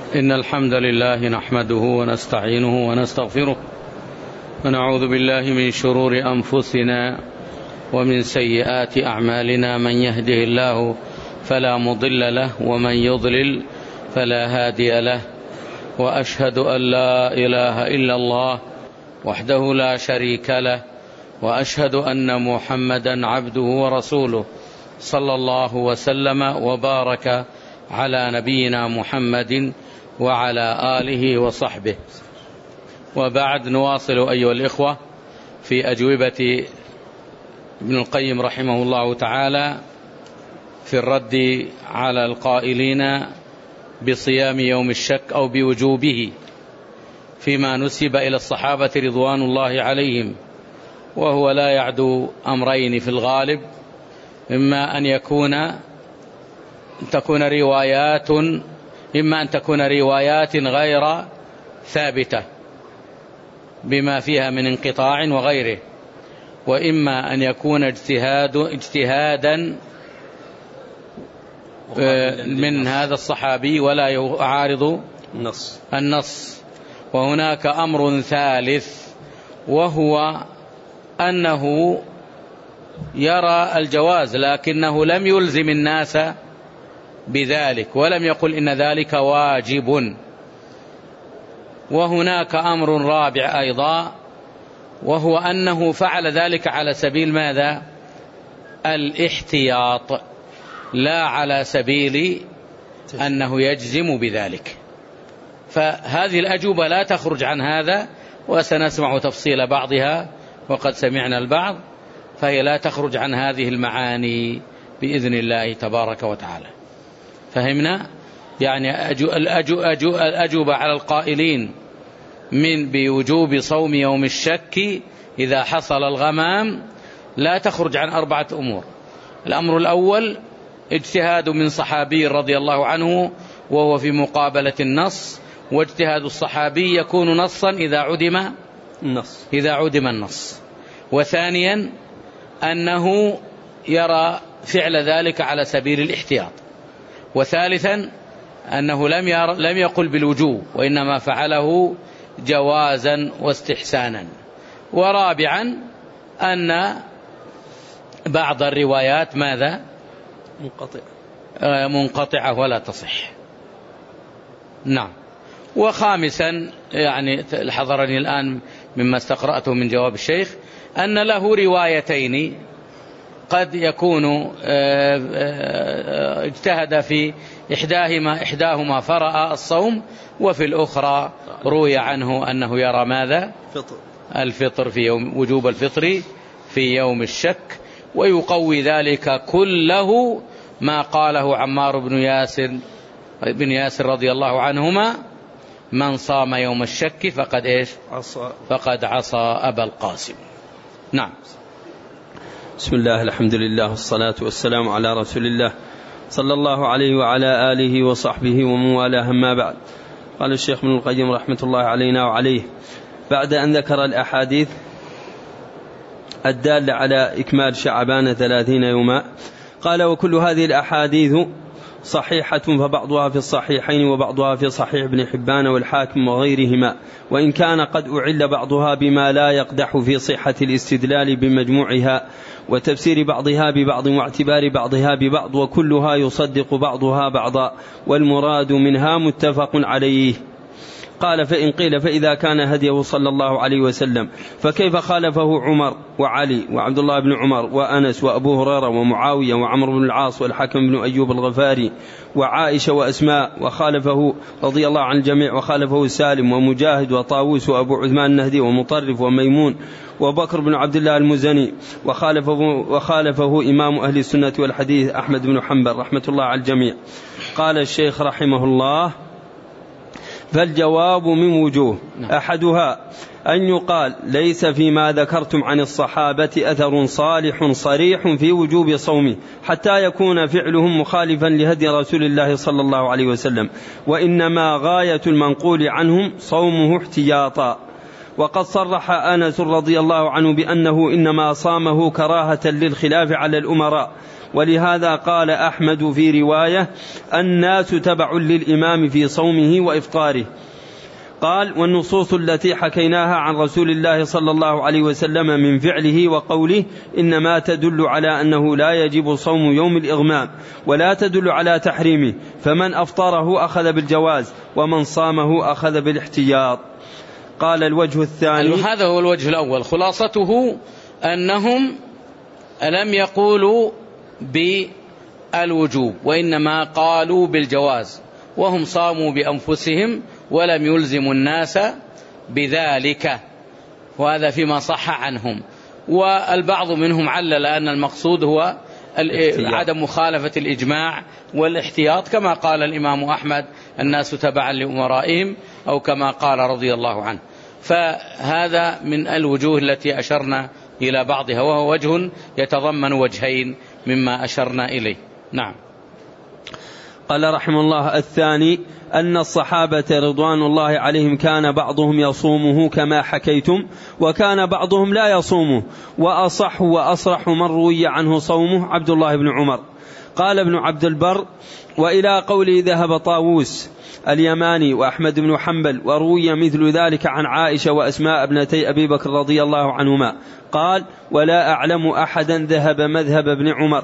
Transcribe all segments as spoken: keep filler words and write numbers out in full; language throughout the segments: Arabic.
إن الحمد لله نحمده ونستعينه ونستغفره ونعوذ بالله من شرور أنفسنا ومن سيئات أعمالنا. من يهده الله فلا مضل له ومن يضلل فلا هادي له، وأشهد أن لا إله إلا الله وحده لا شريك له، وأشهد أن محمدا عبده ورسوله صلى الله وسلم وبارك على نبينا محمد وعلى آله وصحبه. وبعد، نواصل أيها الإخوة في أجوبة ابن القيم رحمه الله تعالى في الرد على القائلين بصيام يوم الشك أو بوجوبه فيما نسب إلى الصحابة رضوان الله عليهم، وهو لا يعدو أمرين في الغالب: إما أن يكون تكون روايات إما أن تكون روايات غير ثابتة بما فيها من انقطاع وغيره، وإما أن يكون اجتهاد اجتهادا من هذا الصحابي ولا يعارض النص النص وهناك أمر ثالث، وهو أنه يرى الجواز لكنه لم يلزم الناس بذلك ولم يقل إن ذلك واجب. وهناك أمر رابع أيضا، وهو أنه فعل ذلك على سبيل ماذا؟ الاحتياط، لا على سبيل أنه يجزم بذلك. فهذه الأجوبة لا تخرج عن هذا، وسنسمع تفصيل بعضها وقد سمعنا البعض، فهي لا تخرج عن هذه المعاني بإذن الله تبارك وتعالى. فهمنا؟ يعني أجو الأجو أجو الأجوبة على القائلين من بوجوب صوم يوم الشك إذا حصل الغمام لا تخرج عن أربعة أمور. الأمر الأول اجتهاد من صحابي رضي الله عنه وهو في مقابلة النص، واجتهاد الصحابي يكون نصا إذا عدم النص إذا عدم النص. وثانيا أنه يرى فعل ذلك على سبيل الاحتياط. وثالثا أنه لم ير لم يقل بالوجوب، وإنما فعله جوازا واستحسانا. ورابعا أن بعض الروايات ماذا؟ منقطعة منقطعة ولا تصح. نعم. وخامسا، يعني حضرني الآن مما استقرأته من جواب الشيخ، أن له روايتين قد يكون اجتهد في إحداهما إحداهما فرأى الصوم، وفي الأخرى روي عنه أنه يرى ماذا؟ الفطر في يوم وجوب الفطر في يوم الشك. ويقوي ذلك كله ما قاله عمار بن ياسر بن ياسر رضي الله عنهما: من صام يوم الشك فقد إيش؟ عصى فقد عصى أبا القاسم. نعم. بسم الله، الحمد لله، والصلاة والسلام على رسول الله صلى الله عليه وعلى آله وصحبه ومن والاه. أما بعد، قال الشيخ ابن القيم رحمة الله علينا وعليه بعد أن ذكر الأحاديث الدالة على إكمال شعبان ثلاثين يوما، قال: وكل هذه الأحاديث صحيحة، فبعضها في الصحيحين وبعضها في صحيح ابن حبان والحاكم وغيرهما، وإن كان قد أعل بعضها بما لا يقدح في صحة الاستدلال بمجموعها وتفسير بعضها ببعض واعتبار بعضها ببعض، وكلها يصدق بعضها بعضا، والمراد منها متفق عليه. قال: فإن قيل فإذا كان هديه صلى الله عليه وسلم فكيف خالفه عمر وعلي وعبد الله بن عمر وأنس وأبو هريرة ومعاوية وعمر بن العاص والحكم بن أيوب الغفاري وعائشة وأسماء، وخالفه رضي الله عن الجميع، وخالفه سالم ومجاهد وطاووس وأبو عثمان النهدي ومطرف وميمون وبكر بن عبد الله المزني، وخالفه, وخالفه إمام أهل السنة والحديث أحمد بن حنبل رحمة الله على الجميع. قال الشيخ رحمه الله: فالجواب من وجوه: أحدها أن يقال ليس فيما ذكرتم عن الصحابة أثر صالح صريح في وجوب صومه حتى يكون فعلهم مخالفا لهدي رسول الله صلى الله عليه وسلم، وإنما غاية المنقول عنهم صومه احتياطا. وقد صرح أنس رضي الله عنه بأنه إنما صامه كراهة للخلاف على الأمراء، ولهذا قال أحمد في رواية: الناس تبع للإمام في صومه وإفطاره. قال: والنصوص التي حكيناها عن رسول الله صلى الله عليه وسلم من فعله وقوله إنما تدل على أنه لا يجب صوم يوم الإغمام ولا تدل على تحريمه، فمن أفطره أخذ بالجواز ومن صامه أخذ بالاحتياط. قال: الوجه الثاني. هذا هو الوجه الأول، خلاصته أنهم لم يقولوا بالوجوب وإنما قالوا بالجواز، وهم صاموا بأنفسهم ولم يلزموا الناس بذلك، وهذا فيما صح عنهم. والبعض منهم علل أن المقصود هو عدم مخالفة الإجماع والاحتياط، كما قال الإمام أحمد: الناس تبعا لأمرائهم، أو كما قال رضي الله عنه. فهذا من الوجوه التي أشرنا إلى بعضها، وهو وجه يتضمن وجهين مما أشرنا إليه. نعم. قال رحمه الله: الثاني أن الصحابة رضوان الله عليهم كان بعضهم يصومه كما حكيتم، وكان بعضهم لا يصومه، وأصح وأصرح من روي عنه صومه عبد الله بن عمر. قال ابن عبد البر: وإلى قوله ذهب طاووس اليماني وأحمد بن حنبل، وروي مثل ذلك عن عائشة وأسماء ابنتي أبي بكر رضي الله عنهما. قال: ولا أعلم أحدا ذهب مذهب ابن عمر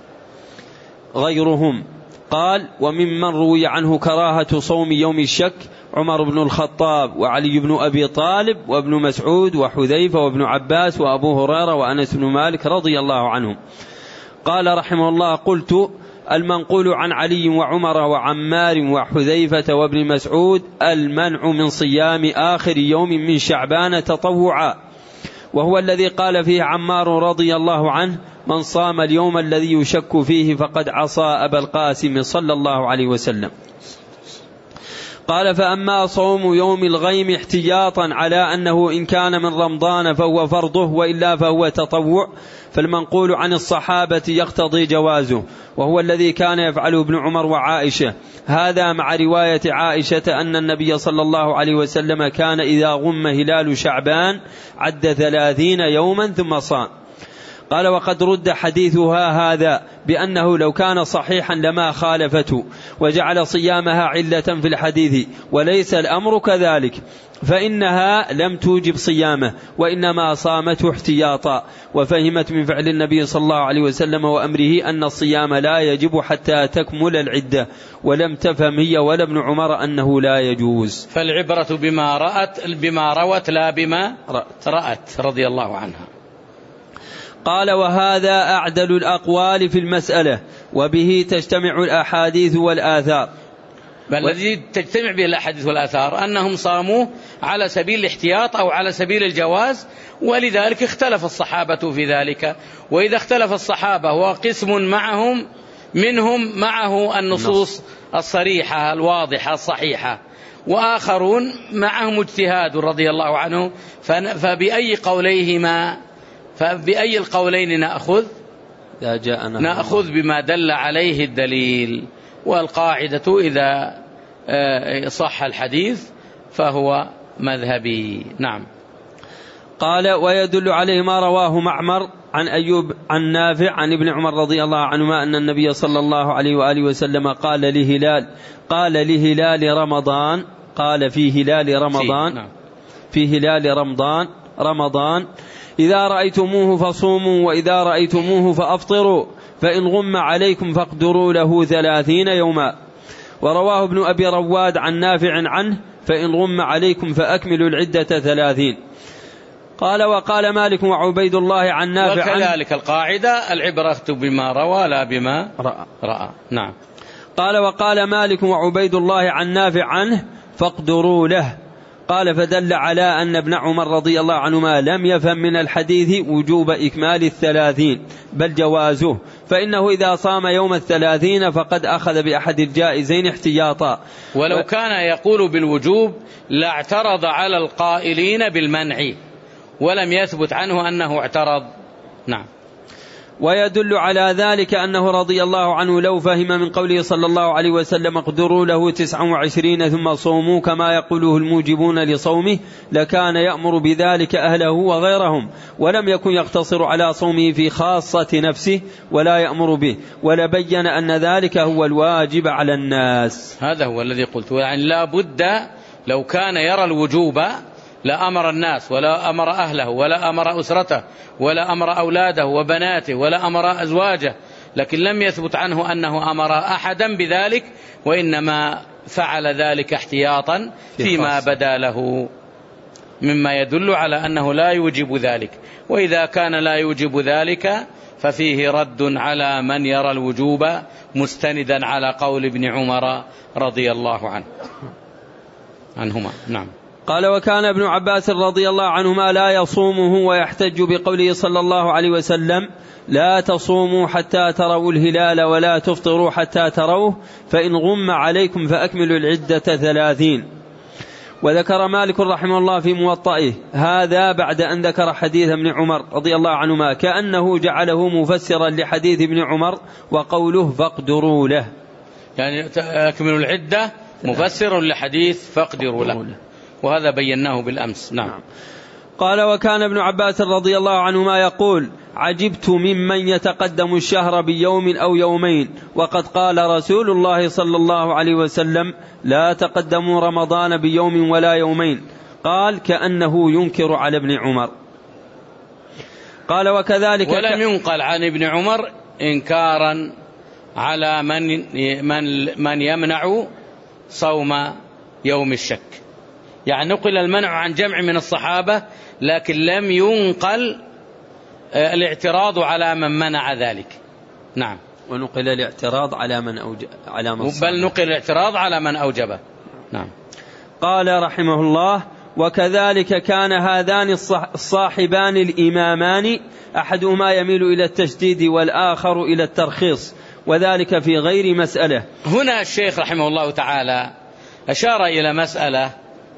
غيرهم. قال: وممن روي عنه كراهة صوم يوم الشك عمر بن الخطاب وعلي بن أبي طالب وابن مسعود وحذيفة وابن عباس وأبو هريرة وأنس بن مالك رضي الله عنهم. قال رحمه الله: قلت: المنقول عن علي وعمر وعمار وحذيفة وابن مسعود المنع من صيام آخر يوم من شعبان تطوعا، وهو الذي قال فيه عمار رضي الله عنه: من صام اليوم الذي يشك فيه فقد عصى أبا القاسم صلى الله عليه وسلم. قال: فأما صوم يوم الغيم احتياطا على أنه إن كان من رمضان فهو فرضه وإلا فهو تطوع، فالمنقول عن الصحابة يقتضي جوازه، وهو الذي كان يفعله ابن عمر وعائشة، هذا مع رواية عائشة أن النبي صلى الله عليه وسلم كان إذا غم هلال شعبان عد ثلاثين يوما ثم صام. قال: وقد رد حديثها هذا بأنه لو كان صحيحا لما خالفته وجعل صيامها علة في الحديث، وليس الأمر كذلك، فإنها لم توجب صيامه وإنما صامته احتياطا، وفهمت من فعل النبي صلى الله عليه وسلم وأمره أن الصيام لا يجب حتى تكمل العدة، ولم تفهم هي ولا ابن عمر أنه لا يجوز. فالعبرة بما رأت بما روت لا بما رأت, رأت رضي الله عنها. قال: وهذا أعدل الأقوال في المسألة، وبه تجتمع الأحاديث والآثار. بل الذي تجتمع به الأحاديث والآثار أنهم صاموا على سبيل الاحتياط أو على سبيل الجواز، ولذلك اختلف الصحابة في ذلك. وإذا اختلف الصحابة وقسم معهم منهم معه النصوص الصريحة الواضحة الصحيحة، وآخرون معهم اجتهاد رضي الله عنه، فبأي قوليهما فبأي القولين نأخذ؟ نأخذ بما دل عليه الدليل. والقاعدة إذا صح الحديث فهو مذهبي. نعم. قال: ويدل عليه ما رواه معمر عن أيوب عن نافع عن ابن عمر رضي الله عنهما أن النبي صلى الله عليه وآله وسلم قال لهلال قال لهلال رمضان قال في هلال رمضان في هلال رمضان رمضان إذا رأيتموه فصوموا وإذا رأيتموه فأفطروا، فإن غم عليكم فاقدروا له ثلاثين يوما. ورواه ابن أبي رواد عن نافع عنه: فإن غم عليكم فأكملوا العدة ثلاثين. قال: وقال مالك وعبيد الله عن نافع عنه. وكذلك القاعدة العبرة بما روى لا بما رأى, رأى. نعم. قال: وقال مالك وعبيد الله عن نافع عنه: فاقدروا له. قال: فدل على أن ابن عمر رضي الله عنهما لم يفهم من الحديث وجوب إكمال الثلاثين بل جوازه، فإنه إذا صام يوم الثلاثين فقد أخذ بأحد الجائزين احتياطا. ولو كان يقول بالوجوب لاعترض على القائلين بالمنع، ولم يثبت عنه أنه اعترض. نعم. ويدل على ذلك أنه رضي الله عنه لو فهم من قوله صلى الله عليه وسلم اقدروا له تسعا وعشرين ثم صوموا كما يقوله الموجبون لصومه لكان يأمر بذلك أهله وغيرهم، ولم يكن يقتصر على صومه في خاصة نفسه ولا يأمر به، ولبين أن ذلك هو الواجب على الناس. هذا هو الذي قلت، يعني لا بد لو كان يرى الوجوب لا أمر الناس ولا أمر أهله ولا أمر أسرته ولا أمر أولاده وبناته ولا أمر أزواجه، لكن لم يثبت عنه أنه أمر أحدا بذلك، وإنما فعل ذلك احتياطا فيما بدا له مما يدل على أنه لا يوجب ذلك. وإذا كان لا يوجب ذلك ففيه رد على من يرى الوجوب مستندا على قول ابن عمر رضي الله عنه عنهما. نعم. قال وكان ابن عباس رضي الله عنهما لا يصومه ويحتج بقوله صلى الله عليه وسلم لا تصوموا حتى تروا الهلال ولا تفطروا حتى تروه فإن غم عليكم فأكملوا العدة ثلاثين. وذكر مالك رحمه الله في موطئه هذا بعد أن ذكر حديث ابن عمر رضي الله عنهما كأنه جعله مفسرا لحديث ابن عمر وقوله فاقدروا له، يعني أكملوا العدة مفسر لحديث فاقدروا له، وهذا بيناه بالأمس. نعم. قال وكان ابن عباس رضي الله عنهما يقول عجبت ممن يتقدم الشهر بيوم أو يومين وقد قال رسول الله صلى الله عليه وسلم لا تقدموا رمضان بيوم ولا يومين. قال كأنه ينكر على ابن عمر. قال وكذلك ولم ينقل عن ابن عمر إنكارا على من, من, من يمنع صوم يوم الشك، يعني نقل المنع عن جمع من الصحابة لكن لم ينقل الاعتراض على من منع ذلك. نعم. ونقل الاعتراض على من أوجب على من بل نقل الاعتراض على من أوجبه. نعم. قال رحمه الله وكذلك كان هذان الصاحبان الإمامان أحدهما يميل إلى التشديد والآخر إلى الترخيص، وذلك في غير مسألة. هنا الشيخ رحمه الله تعالى أشار إلى مسألة،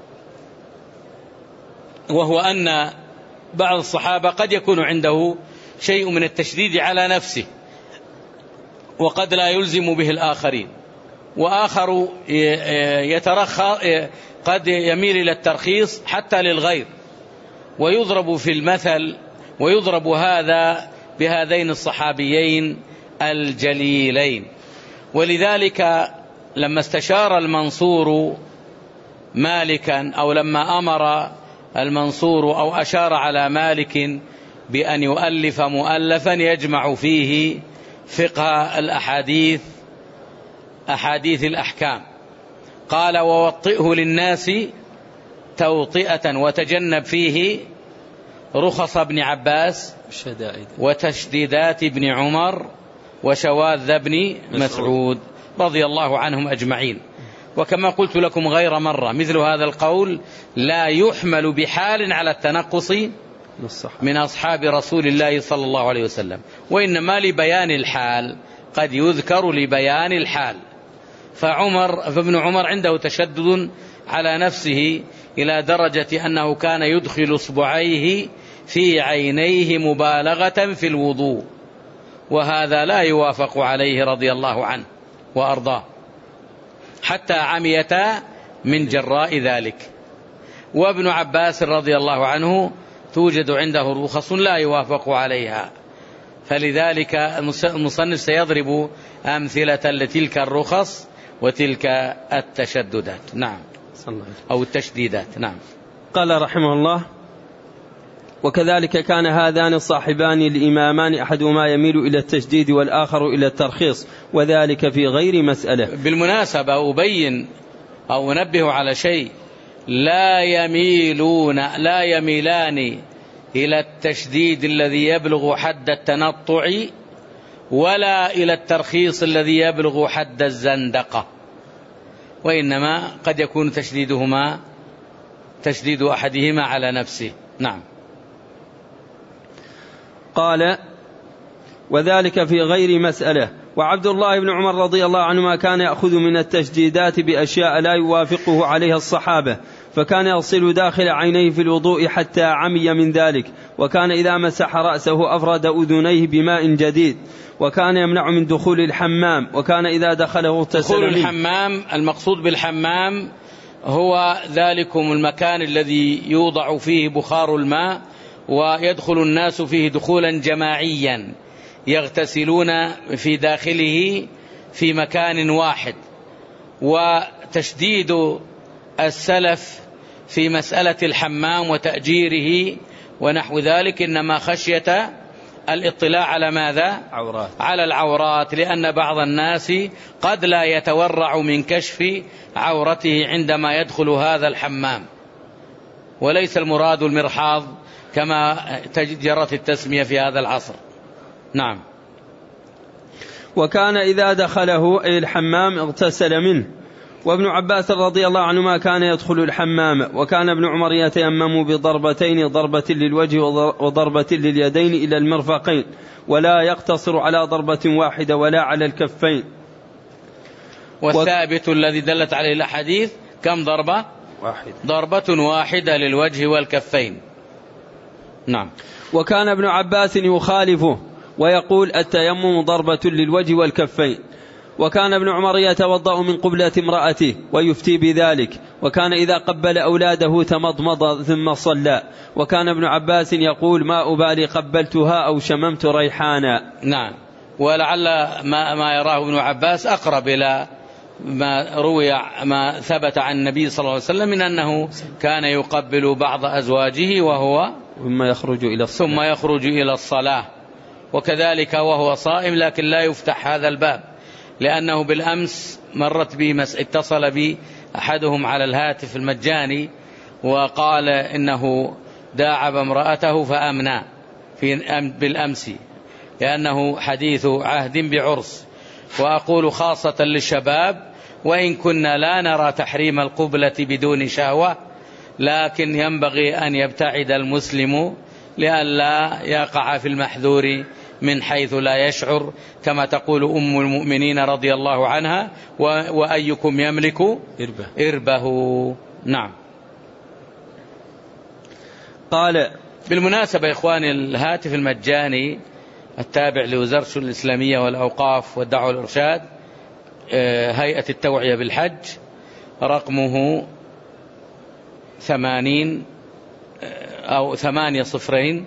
وهو أن بعض الصحابة قد يكون عنده شيء من التشديد على نفسه وقد لا يلزم به الآخرين، وآخر يترخى قد يميل إلى الترخيص حتى للغير، ويضرب في المثل ويضرب هذا بهذين الصحابيين الجليلين. ولذلك لما استشار المنصور مالكا أو لما أمر المنصور أو أشار على مالك بأن يؤلف مؤلفا يجمع فيه فقه الأحاديث أحاديث الأحكام، قال ووطئه للناس توطئة وتجنب فيه رخص ابن عباس وتشديدات ابن عمر وشواذ ابن مسعود رضي الله عنهم أجمعين. وكما قلت لكم غير مرة مثل هذا القول لا يحمل بحال على التنقص من أصحاب رسول الله صلى الله عليه وسلم، وإنما لبيان الحال، قد يذكر لبيان الحال. فعمر فابن عمر عنده تشدد على نفسه إلى درجة أنه كان يدخل اصبعيه في عينيه مبالغة في الوضوء، وهذا لا يوافق عليه رضي الله عنه وأرضاه، حتى عميتا من جراء ذلك. وابن عباس رضي الله عنه توجد عنده رخص لا يوافق عليها، فلذلك المصنف سيضرب أمثلة لتلك الرخص وتلك التشددات. نعم. أو التشديدات. نعم. قال رحمه الله وكذلك كان هذان الصاحبان الإمامان أحدهما يميل إلى التشديد والآخر إلى الترخيص، وذلك في غير مسألة. بالمناسبة أبين أو أنبه على شيء، لا يميلون لا يميلان إلى التشديد الذي يبلغ حد التنطع ولا إلى الترخيص الذي يبلغ حد الزندقة، وإنما قد يكون تشديدهما تشديد أحدهما على نفسه. نعم. قال وذلك في غير مسألة، وعبد الله بن عمر رضي الله عنهما كان يأخذ من التشديدات بأشياء لا يوافقه عليها الصحابة، فكان يغسل داخل عينيه في الوضوء حتى عمي من ذلك، وكان إذا مسح رأسه أفرد أذنيه بماء جديد، وكان يمنع من دخول الحمام، وكان إذا دخله اغتسل دخول الحمام المقصود بالحمام هو ذلكم المكان الذي يوضع فيه بخار الماء ويدخل الناس فيه دخولا جماعيا يغتسلون في داخله في مكان واحد. وتشديد السلف في مسألة الحمام وتأجيره ونحو ذلك إنما خشية الاطلاع على ماذا؟ عورات. على العورات، لأن بعض الناس قد لا يتورع من كشف عورته عندما يدخل هذا الحمام، وليس المراد المرحاض كما جرت التسمية في هذا العصر. نعم. وكان إذا دخله أي الحمام اغتسل منه. وابن عباس رضي الله عنهما كان يدخل الحمام، وكان ابن عمر يتيمم بضربتين، ضربة للوجه وضربة لليدين إلى المرفقين، ولا يقتصر على ضربة واحدة ولا على الكفين. والثابت و... الذي دلت عليه الأحاديث كم ضربة؟ واحدة. ضربة واحدة للوجه والكفين. نعم. وكان ابن عباس يخالفه ويقول التيمم ضربة للوجه والكفين. وكان ابن عمر يتوضأ من قبلة امرأته ويفتي بذلك، وكان إذا قبل أولاده تمضمض ثم صلى. وكان ابن عباس يقول ما أبالي قبلتها أو شممت ريحانا. نعم. ولعل ما, ما يراه ابن عباس أقرب إلى ما روي ما ثبت عن النبي صلى الله عليه وسلم من أنه كان يقبل بعض أزواجه وهو ثم يخرج إلى الصلاة, ثم يخرج إلى الصلاة وكذلك وهو صائم، لكن لا يفتح هذا الباب لأنه بالأمس مرت بي مس... اتصل بي أحدهم على الهاتف المجاني وقال إنه داعب امرأته فأمنى في بالأمس لأنه حديث عهد بعرس. وأقول خاصة للشباب وإن كنا لا نرى تحريم القبلة بدون شهوة، لكن ينبغي أن يبتعد المسلم لئلا يقع في المحذور من حيث لا يشعر، كما تقول أم المؤمنين رضي الله عنها وأيكم يملك إربه, إربه. نعم. قال بالمناسبة يا إخواني الهاتف المجاني التابع لوزارة الإسلامية والأوقاف والدعوة والإرشاد هيئة التوعية بالحج رقمه ثمانين أو ثمانية صفرين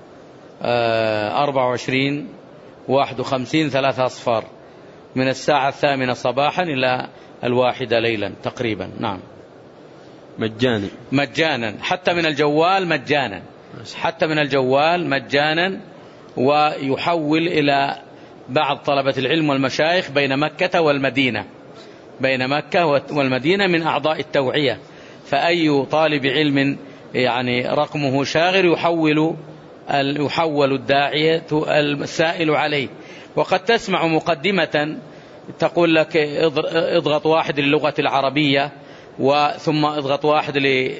أربعة وعشرين واحد وخمسين ثلاثة أصفار من الساعة الثامنة صباحا إلى الواحدة ليلا تقريبا. نعم. مجانا مجانا حتى من الجوال مجانا حتى من الجوال مجانا ويحول إلى بعض طلبة العلم والمشايخ بين مكة والمدينة بين مكة والمدينة من أعضاء التوعية، فأي طالب علم يعني رقمه شاغر يحول يحول الداعية السائل عليه. وقد تسمع مقدمة تقول لك اضغط واحد للغة العربية وثم اضغط واحد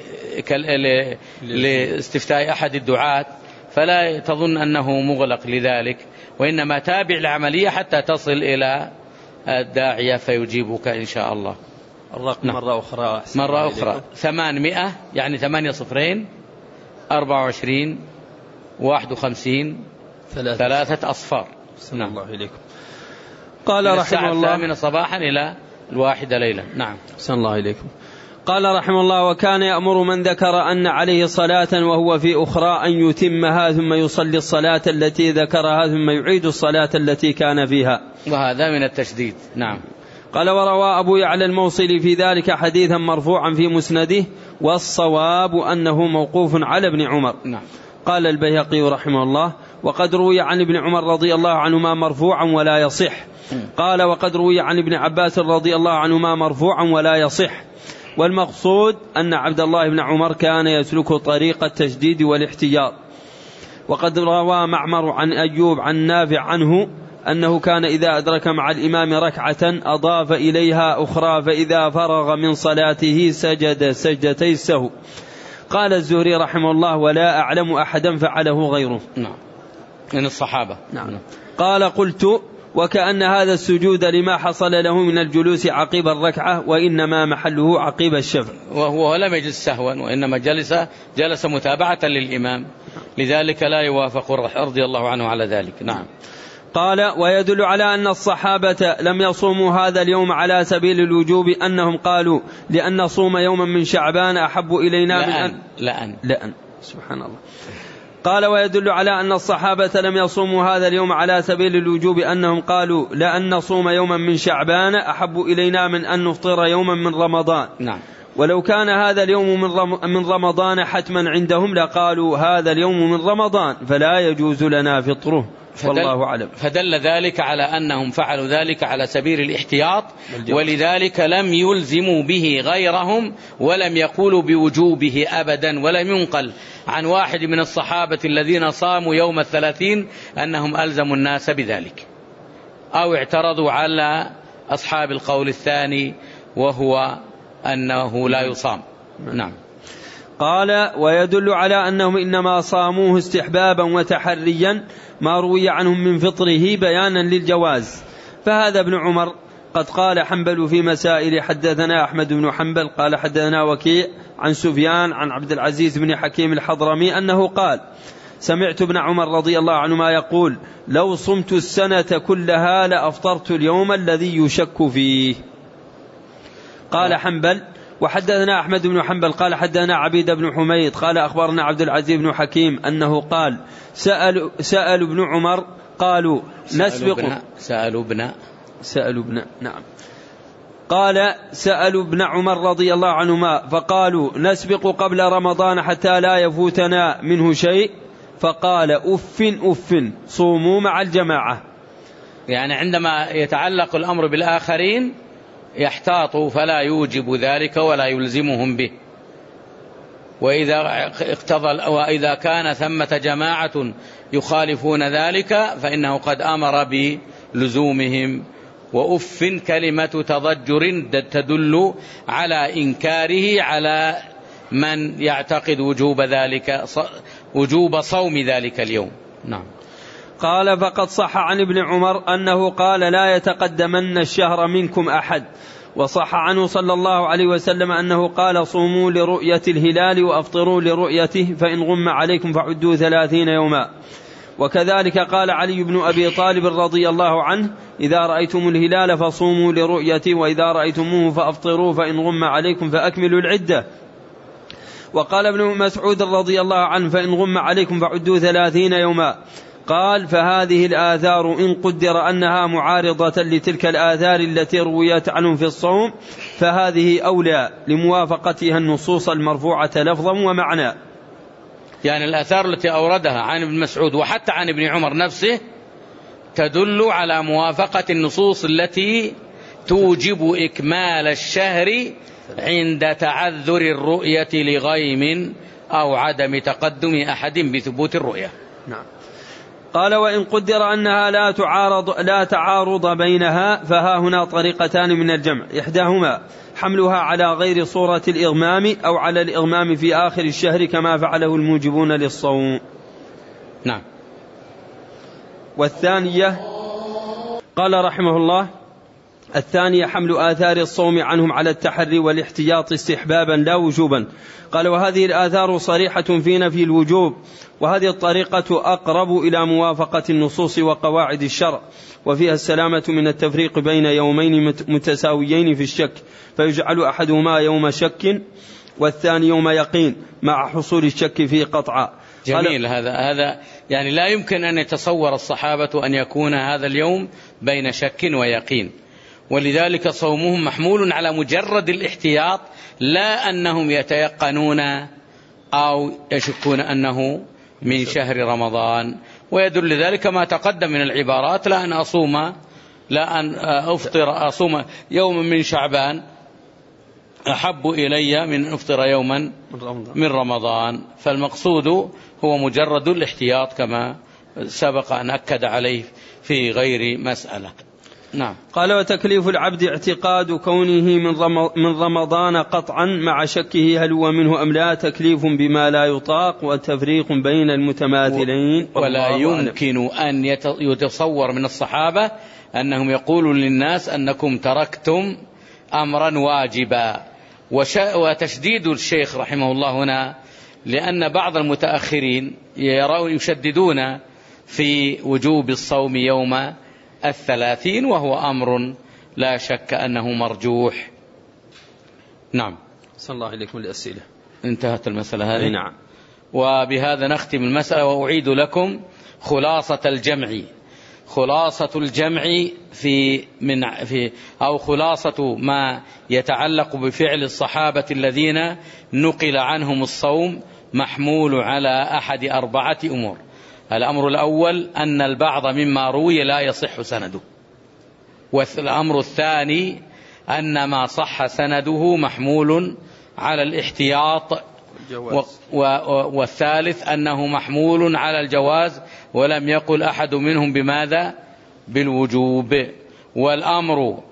لاستفتاء أحد الدعاة، فلا تظن أنه مغلق لذلك، وإنما تابع العملية حتى تصل إلى الداعية فيجيبك إن شاء الله. الرقم نعم. مرة أخرى مرة أخرى ثمانمائة يعني ثمانية صفرين أربعة وعشرين واحد وخمسين ثلاثة, ثلاثة أصفار. نعم. الله إليكم. قال رحمه الساعة الله الثامنة صباحا إلى الواحدة ليلا. نعم. سن الله إليكم. قال رحمه الله وكان يأمر من ذكر أن عليه صلاة وهو في أخرى أن يتمها ثم يصلي الصلاة التي ذكرها ثم يعيد الصلاة التي كان فيها، وهذا من التشديد. نعم. قال وروى أبو يعلى الموصلي في ذلك حديثا مرفوعا في مسنده، والصواب أنه موقوف على ابن عمر. نعم. قال البيهقي رحمه الله وقد روي عن ابن عمر رضي الله عنهما مرفوعا ولا يصح. قال وقد روي عن ابن عباس رضي الله عنهما مرفوعا ولا يصح. والمقصود أن عبد الله بن عمر كان يسلك طريق التشديد والاحتياط. وقد روى معمر عن أيوب عن نافع عنه أنه كان إذا أدرك مع الإمام ركعة أضاف إليها أخرى، فإذا فرغ من صلاته سجد سجدتي السهو. قال الزهري رحمه الله ولا أعلم أحدا فعله غيره. نعم. من الصحابة. نعم. قال قلت وكأن هذا السجود لما حصل له من الجلوس عقب الركعة، وإنما محله عقب الشفع، وهو لم يجلس سهوا وإنما جلس جلس متابعة للإمام، لذلك لا يوافق رضي الله عنه على ذلك. نعم. قال: ويدل على أن الصحابة لم يصوموا هذا اليوم على سبيل الوجوب أنهم قالوا لأن نصوم يوما من شعبان أحب إلينا من أن لأن لأن سبحان الله. قال: ويدل على أن الصحابة لم يصوموا هذا اليوم على سبيل الوجوب أنهم قالوا لأن نصوم يوما من شعبان أحب إلينا من أن نفطر يوما من رمضان. نعم. ولو كان هذا اليوم من رمضان حتما عندهم لقالوا هذا اليوم من رمضان فلا يجوز لنا فطره، والله أعلم. فدل ذلك على أنهم فعلوا ذلك على سبيل الاحتياط، ولذلك لم يلزموا به غيرهم ولم يقولوا بوجوبه أبدا، ولم ينقل عن واحد من الصحابة الذين صاموا يوم الثلاثين أنهم ألزموا الناس بذلك أو اعترضوا على أصحاب القول الثاني وهو أنه لا يصام. نعم. قال: ويدل على أنهم إنما صاموه استحبابا وتحريا ما روي عنهم من فطره بيانا للجواز. فهذا ابن عمر قد قال حنبل في مسائل: حدثنا أحمد بن حنبل قال حدثنا وكيع عن سفيان عن عبد العزيز بن حكيم الحضرمي أنه قال: سمعت ابن عمر رضي الله عنهما يقول: لو صمت السنة كلها لأفطرت اليوم الذي يشك فيه. قال حنبل: وحدثنا أحمد بن حنبل قال حدثنا عبيد بن حميد قال أخبرنا عبد العزيز بن حكيم أنه قال: سأل سأل ابن عمر قالوا نسبق سألوا ابن سألوا ابن نعم قال سألوا ابن عمر رضي الله عنهما فقالوا نسبق قبل رمضان حتى لا يفوتنا منه شيء، فقال: أف أف صوموا مع الجماعة. يعني عندما يتعلق الأمر بالآخرين يحتاطوا فلا يوجب ذلك ولا يلزمهم به، وإذا اقتضى وإذا كان ثمة جماعة يخالفون ذلك فإنه قد أمر بلزومهم. وأف كلمة تضجر تدل على إنكاره على من يعتقد وجوب ذلك وجوب صوم ذلك اليوم. نعم. قال: فقد صح عن ابن عمر أنه قال: لا يتقدمن الشهر منكم أحد. وصح عنه صلى الله عليه وسلم أنه قال: صوموا لرؤية الهلال وأفطروا لرؤيته، فإن غم عليكم فعدوا ثلاثين يوما. وكذلك قال علي بن أبي طالب رضي الله عنه: إذا رأيتم الهلال فصوموا لرؤيته، وإذا رأيتموه فأفطروا، فإن غم عليكم فأكملوا العدة. وقال ابن مسعود رضي الله عنه: فإن غم عليكم فعدوا ثلاثين يوما. قال: فهذه الآثار إن قدر أنها معارضة لتلك الآثار التي رويت عنهم في الصوم فهذه أولى لموافقتها النصوص المرفوعة لفظا ومعنى. يعني الآثار التي أوردها عن ابن مسعود وحتى عن ابن عمر نفسه تدل على موافقة النصوص التي توجب إكمال الشهر عند تعذر الرؤية لغيم أو عدم تقدم أحد بثبوت الرؤية. نعم. قال: وإن قدر أنها لا تعارض لا تعارض بينها فها هنا طريقتان من الجمع: إحداهما حملها على غير صورة الإغمام أو على الإغمام في آخر الشهر كما فعله الموجبون للصوم. نعم. والثانية قال رحمه الله: الثانية حمل آثار الصوم عنهم على التحري والاحتياط استحبابا لا وجوبا. قال: وهذه الآثار صريحة في نفي الوجوب، وهذه الطريقة أقرب إلى موافقة النصوص وقواعد الشرع، وفيها السلامة من التفريق بين يومين متساويين في الشك، فيجعل أحدهما يوم شك والثاني يوم يقين مع حصول الشك فيه قطعا. جميل. هذا هذا يعني لا يمكن أن يتصور الصحابة أن يكون هذا اليوم بين شك ويقين، ولذلك صومهم محمول على مجرد الاحتياط، لا أنهم يتيقنون أو يشكون أنه من شهر رمضان. ويدل ذلك ما تقدم من العبارات: لا أن أصوم لا أن أفطر أصوم يوم من شعبان أحب إلي من أن أفطر يوما من رمضان. فالمقصود هو مجرد الاحتياط كما سبق أن أكد عليه في غير مسألة. نعم. قال: وتكليف العبد اعتقاد كونه من رمضان قطعا مع شكه هل هو منه أم لا، تكليف بما لا يطاق وتفريق بين المتماثلين. ولا يمكن أن يتصور من الصحابة أنهم يقولون للناس أنكم تركتم أمرا واجبا. وتشديد الشيخ رحمه الله هنا لأن بعض المتأخرين يرون يشددون في وجوب الصوم يوم الثلاثين، وهو أمر لا شك أنه مرجوح. نعم. صلى الله عليكم الأسئلة. انتهت المسألة هذه. نعم. وبهذا نختم المسألة، وأعيد لكم خلاصة الجمع خلاصة الجمع في من في أو خلاصة ما يتعلق بفعل الصحابة الذين نقل عنهم الصوم محمول على أحد أربعة أمور. الأمر الأول أن البعض مما روي لا يصح سنده، والأمر الثاني أن ما صح سنده محمول على الاحتياط، والثالث أنه محمول على الجواز ولم يقل أحد منهم بماذا؟ بالوجوب. والأمر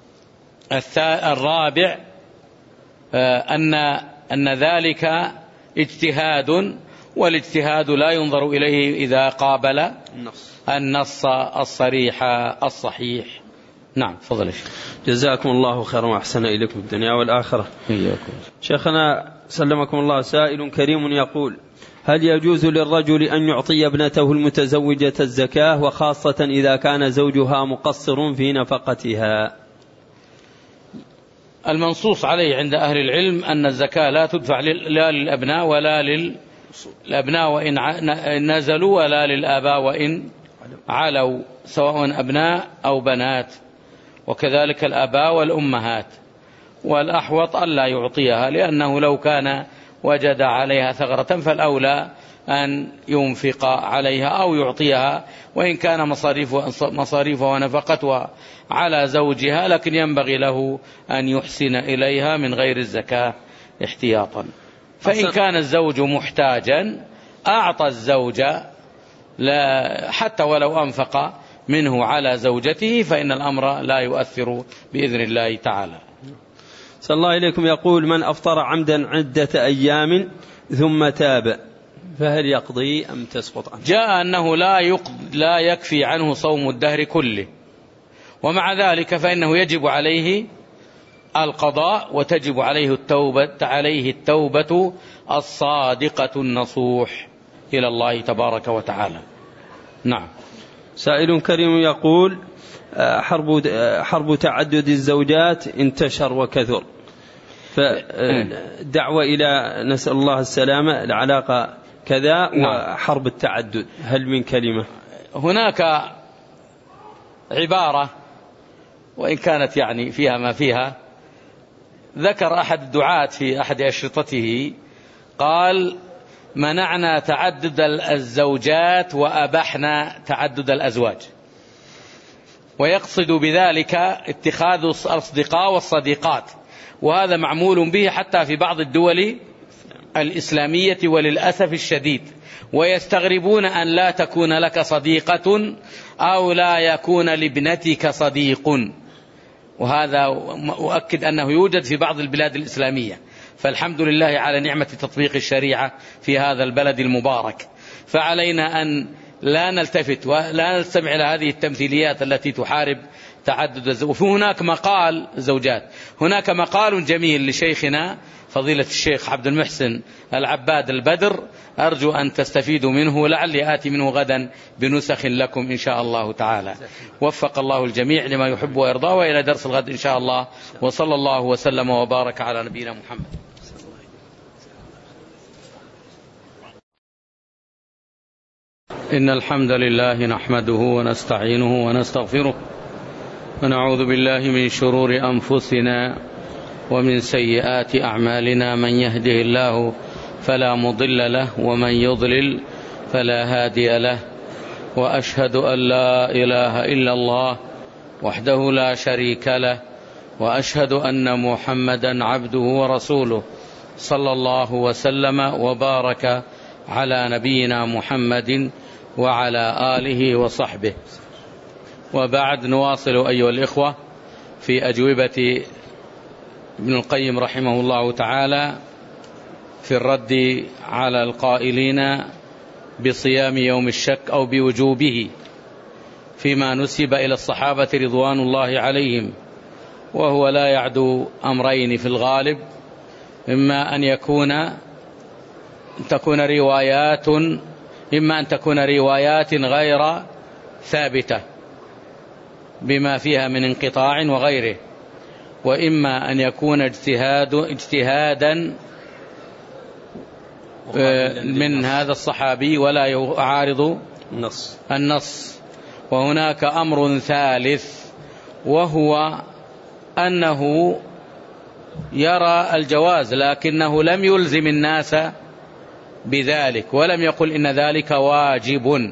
الرابع أن أن ذلك اجتهاد، والاجتهاد لا ينظر إليه إذا قابل النص الصريح الصحيح. نعم. فضل جزاكم الله خيرا وأحسن إليكم الدنيا والآخرة. إياكم. شيخنا سلمكم الله، سائل كريم يقول: هل يجوز للرجل أن يعطي ابنته المتزوجة الزكاة، وخاصة إذا كان زوجها مقصر في نفقتها؟ المنصوص عليه عند أهل العلم أن الزكاة لا تدفع لا للأبناء ولا للأبناء وإن نزلوا، ولا للآباء وإن علوا، سواء أبناء أو بنات، وكذلك الآباء والأمهات. والأحوط ألا يعطيها، لأنه لو كان وجد عليها ثغرة فالأولى أن ينفق عليها أو يعطيها، وإن كان مصاريف ونفقتها على زوجها، لكن ينبغي له أن يحسن إليها من غير الزكاة احتياطا. فإن كان الزوج محتاجا أعطى الزوجة حتى ولو أنفق منه على زوجته، فإن الأمر لا يؤثر بإذن الله تعالى. صلى الله إليكم يقول: من أفطر عمدا عدة أيام ثم تاب فهل يقضي أم تسقط عنه؟ جاء أنه لا, لا يكفي عنه صوم الدهر كله، ومع ذلك فإنه يجب عليه القضاء، وتجب عليه التوبة عليه التوبة الصادقة النصوح إلى الله تبارك وتعالى. نعم. سائل كريم يقول: حرب حرب تعدد الزوجات انتشر وكثر، فدعوة إلى نسأل الله السلامة العلاقة كذا. نعم. وحرب التعدد هل من كلمة؟ هناك عبارة وإن كانت يعني فيها ما فيها. ذكر أحد الدعاة في أحد أشرطته قال: منعنا تعدد الزوجات وأبحنا تعدد الأزواج، ويقصد بذلك اتخاذ الأصدقاء والصديقات، وهذا معمول به حتى في بعض الدول الإسلامية وللأسف الشديد، ويستغربون أن لا تكون لك صديقة أو لا يكون لابنتك صديق، وهذا أؤكد أنه يوجد في بعض البلاد الإسلامية، فالحمد لله على نعمة تطبيق الشريعة في هذا البلد المبارك. فعلينا أن لا نلتفت ولا نستمع إلى هذه التمثيليات التي تحارب تعدد الزوجات. وفي هناك مقال زوجات، هناك مقال جميل لشيخنا فضيلة الشيخ عبد المحسن العباد البدر، أرجو أن تستفيدوا منه، لعلي آتي منه غدا بنسخ لكم إن شاء الله تعالى. وفق الله الجميع لما يحب ويرضى، وإلى درس الغد إن شاء الله، وصلى الله وسلم وبارك على نبينا محمد. إن الحمد لله نحمده ونستعينه ونستغفره، ونعوذ بالله من شرور أنفسنا ومن سيئات أعمالنا. من يهده الله فلا مضل له، ومن يضلل فلا هادي له. وأشهد أن لا إله إلا الله وحده لا شريك له، وأشهد أن محمدا عبده ورسوله، صلى الله وسلم وبارك على نبينا محمد وعلى آله وصحبه. وبعد، نواصل أيها الإخوة في أجوبة ابن القيم رحمه الله تعالى في الرد على القائلين بصيام يوم الشك أو بوجوبه. فيما نسب إلى الصحابة رضوان الله عليهم، وهو لا يعدو أمرين في الغالب، إما أن يكون تكون روايات إما أن تكون روايات غير ثابتة بما فيها من انقطاع وغيره، وإما أن يكون اجتهاد اجتهادا من هذا الصحابي ولا يعارض النص النص. وهناك أمر ثالث، وهو أنه يرى الجواز لكنه لم يلزم الناس بذلك ولم يقل إن ذلك واجب.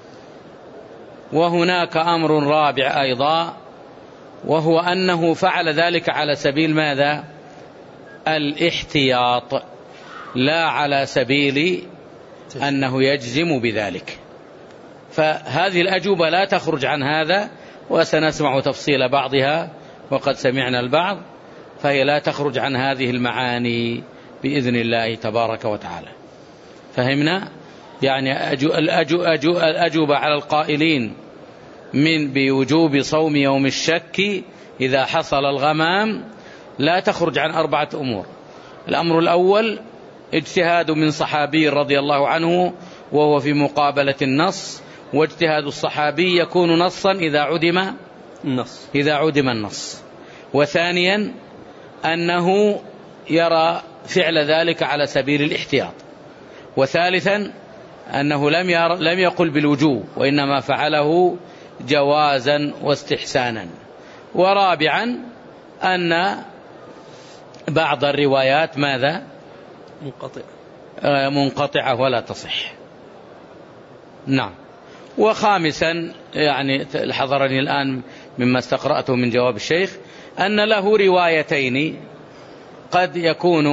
وهناك أمر رابع أيضا، وهو أنه فعل ذلك على سبيل ماذا؟ الاحتياط، لا على سبيل أنه يجزم بذلك. فهذه الأجوبة لا تخرج عن هذا، وسنسمع تفصيل بعضها وقد سمعنا البعض، فهي لا تخرج عن هذه المعاني بإذن الله تبارك وتعالى. فهمنا؟ يعني الأجوبة على القائلين من بوجوب صوم يوم الشك إذا حصل الغمام لا تخرج عن أربعة أمور. الأمر الأول اجتهاد من صحابي رضي الله عنه وهو في مقابلة النص، واجتهاد الصحابي يكون نصا إذا عدم النص إذا عدم النص. وثانيا أنه يرى فعل ذلك على سبيل الاحتياط. وثالثا أنه لم ير لم يقل بالوجوب، وإنما فعله جوازا واستحسانا. ورابعا أن بعض الروايات ماذا؟ منقطعة منقطعة ولا تصح. نعم. وخامسا يعني حضرني الآن مما استقرأته من جواب الشيخ أن له روايتين، قد يكون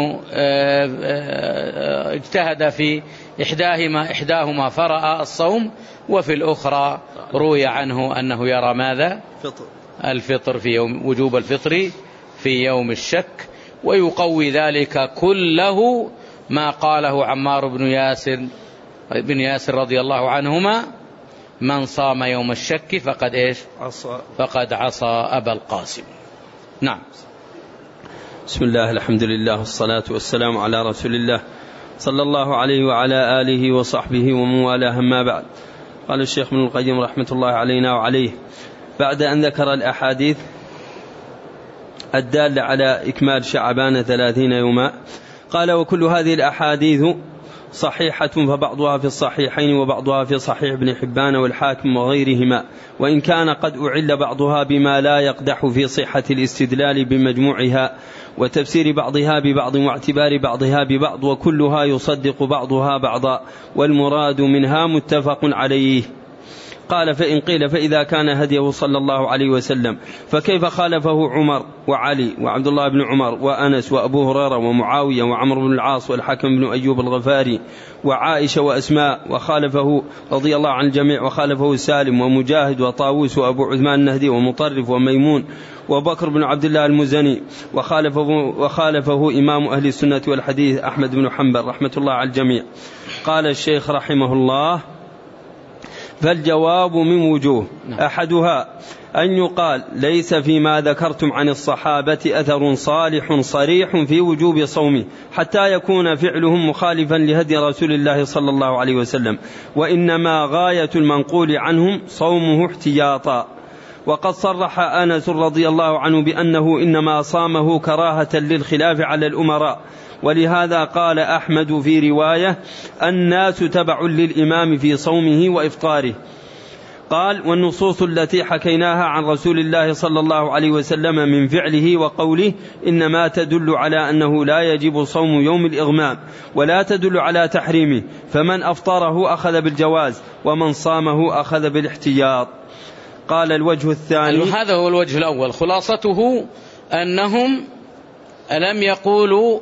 اجتهد في إحداهما إحداهما فرأى الصوم، وفي الأخرى روي عنه أنه يرى ماذا؟ فطر. الفطر في يوم وجوب الفطر في يوم الشك. ويقوي ذلك كله ما قاله عمار بن ياسر بن ياسر رضي الله عنهما: من صام يوم الشك فقد إيش؟ عصى فقد عصى أبا القاسم. نعم. بسم الله، الحمد لله، والصلاة والسلام على رسول الله صلى الله عليه وعلى آله وصحبه ومن والاه، أما بعد. قال الشيخ ابن القيم رحمة الله علينا وعليه بعد أن ذكر الأحاديث الدالة على إكمال شعبان ثلاثين يوما، قال: وكل هذه الأحاديث صحيحة فبعضها في الصحيحين وبعضها في صحيح ابن حبان والحاكم وغيرهما، وإن كان قد أعل بعضها بما لا يقدح في صحة الاستدلال بمجموعها وتفسير بعضها ببعض واعتبار بعضها ببعض، وكلها يصدق بعضها بعضا، والمراد منها متفق عليه. قال: فإن قيل فإذا كان هديه صلى الله عليه وسلم فكيف خالفه عمر وعلي وعبد الله بن عمر وأنس وأبو هريرة ومعاوية وعمر بن العاص والحكم بن أيوب الغفاري وعائشة وأسماء، وخالفه رضي الله عن الجميع، وخالفه سالم ومجاهد وطاووس وأبو عثمان النهدي ومطرف وميمون وبكر بن عبد الله المزني، وخالفه, وخالفه إمام أهل السنة والحديث أحمد بن حنبل رحمة الله على الجميع. قال الشيخ رحمه الله: فالجواب من وجوه، أحدها أن يقال: ليس فيما ذكرتم عن الصحابة أثر صالح صريح في وجوب صومه حتى يكون فعلهم مخالفا لهدي رسول الله صلى الله عليه وسلم، وإنما غاية المنقول عنهم صومه احتياطا. وقد صرح أنس رضي الله عنه بأنه إنما صامه كراهة للخلاف على الأمراء، ولهذا قال أحمد في رواية: الناس تبع للإمام في صومه وإفطاره. قال: والنصوص التي حكيناها عن رسول الله صلى الله عليه وسلم من فعله وقوله إنما تدل على أنه لا يجب صوم يوم الإغمام، ولا تدل على تحريمه، فمن أفطره أخذ بالجواز، ومن صامه أخذ بالاحتياط. قال: الوجه الثاني، هذا هو الوجه الأول، خلاصته أنهم لم يقولوا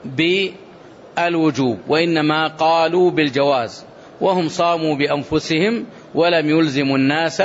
بالوجوب وإنما قالوا بالجواز، وهم صاموا بأنفسهم ولم يلزموا الناس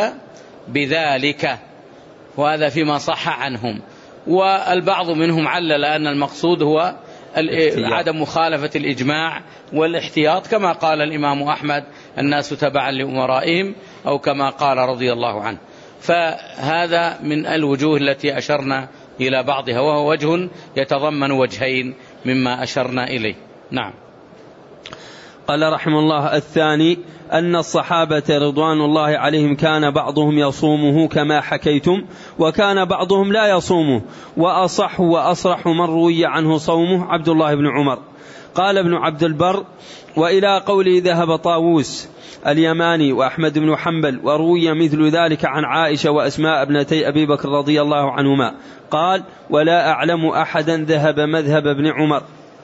بذلك، وهذا فيما صح عنهم. والبعض منهم علل أن المقصود هو عدم مخالفة الإجماع والاحتياط، كما قال الإمام أحمد: الناس تبعا لأمرائهم. أو كما قال رضي الله عنه. فهذا من الوجوه التي أشرنا إلى بعضها، وهو وجه يتضمن وجهين مما أشرنا إليه. نعم. قال رحمه الله: الثاني أن الصحابة رضوان الله عليهم كان بعضهم يصومه كما حكيتم، وكان بعضهم لا يصومه، وأصح وأصرح من روي عنه صومه عبد الله بن عمر. قال ابن عبد البر: وإلى قوله ذهب طاووس اليماني وأحمد بن حنبل، وروي مثل ذلك عن عائشة وأسماء ابنتي أبي بكر رضي الله عنهما. قال: ولا أعلم أحدا ذهب مذهب ابن عمر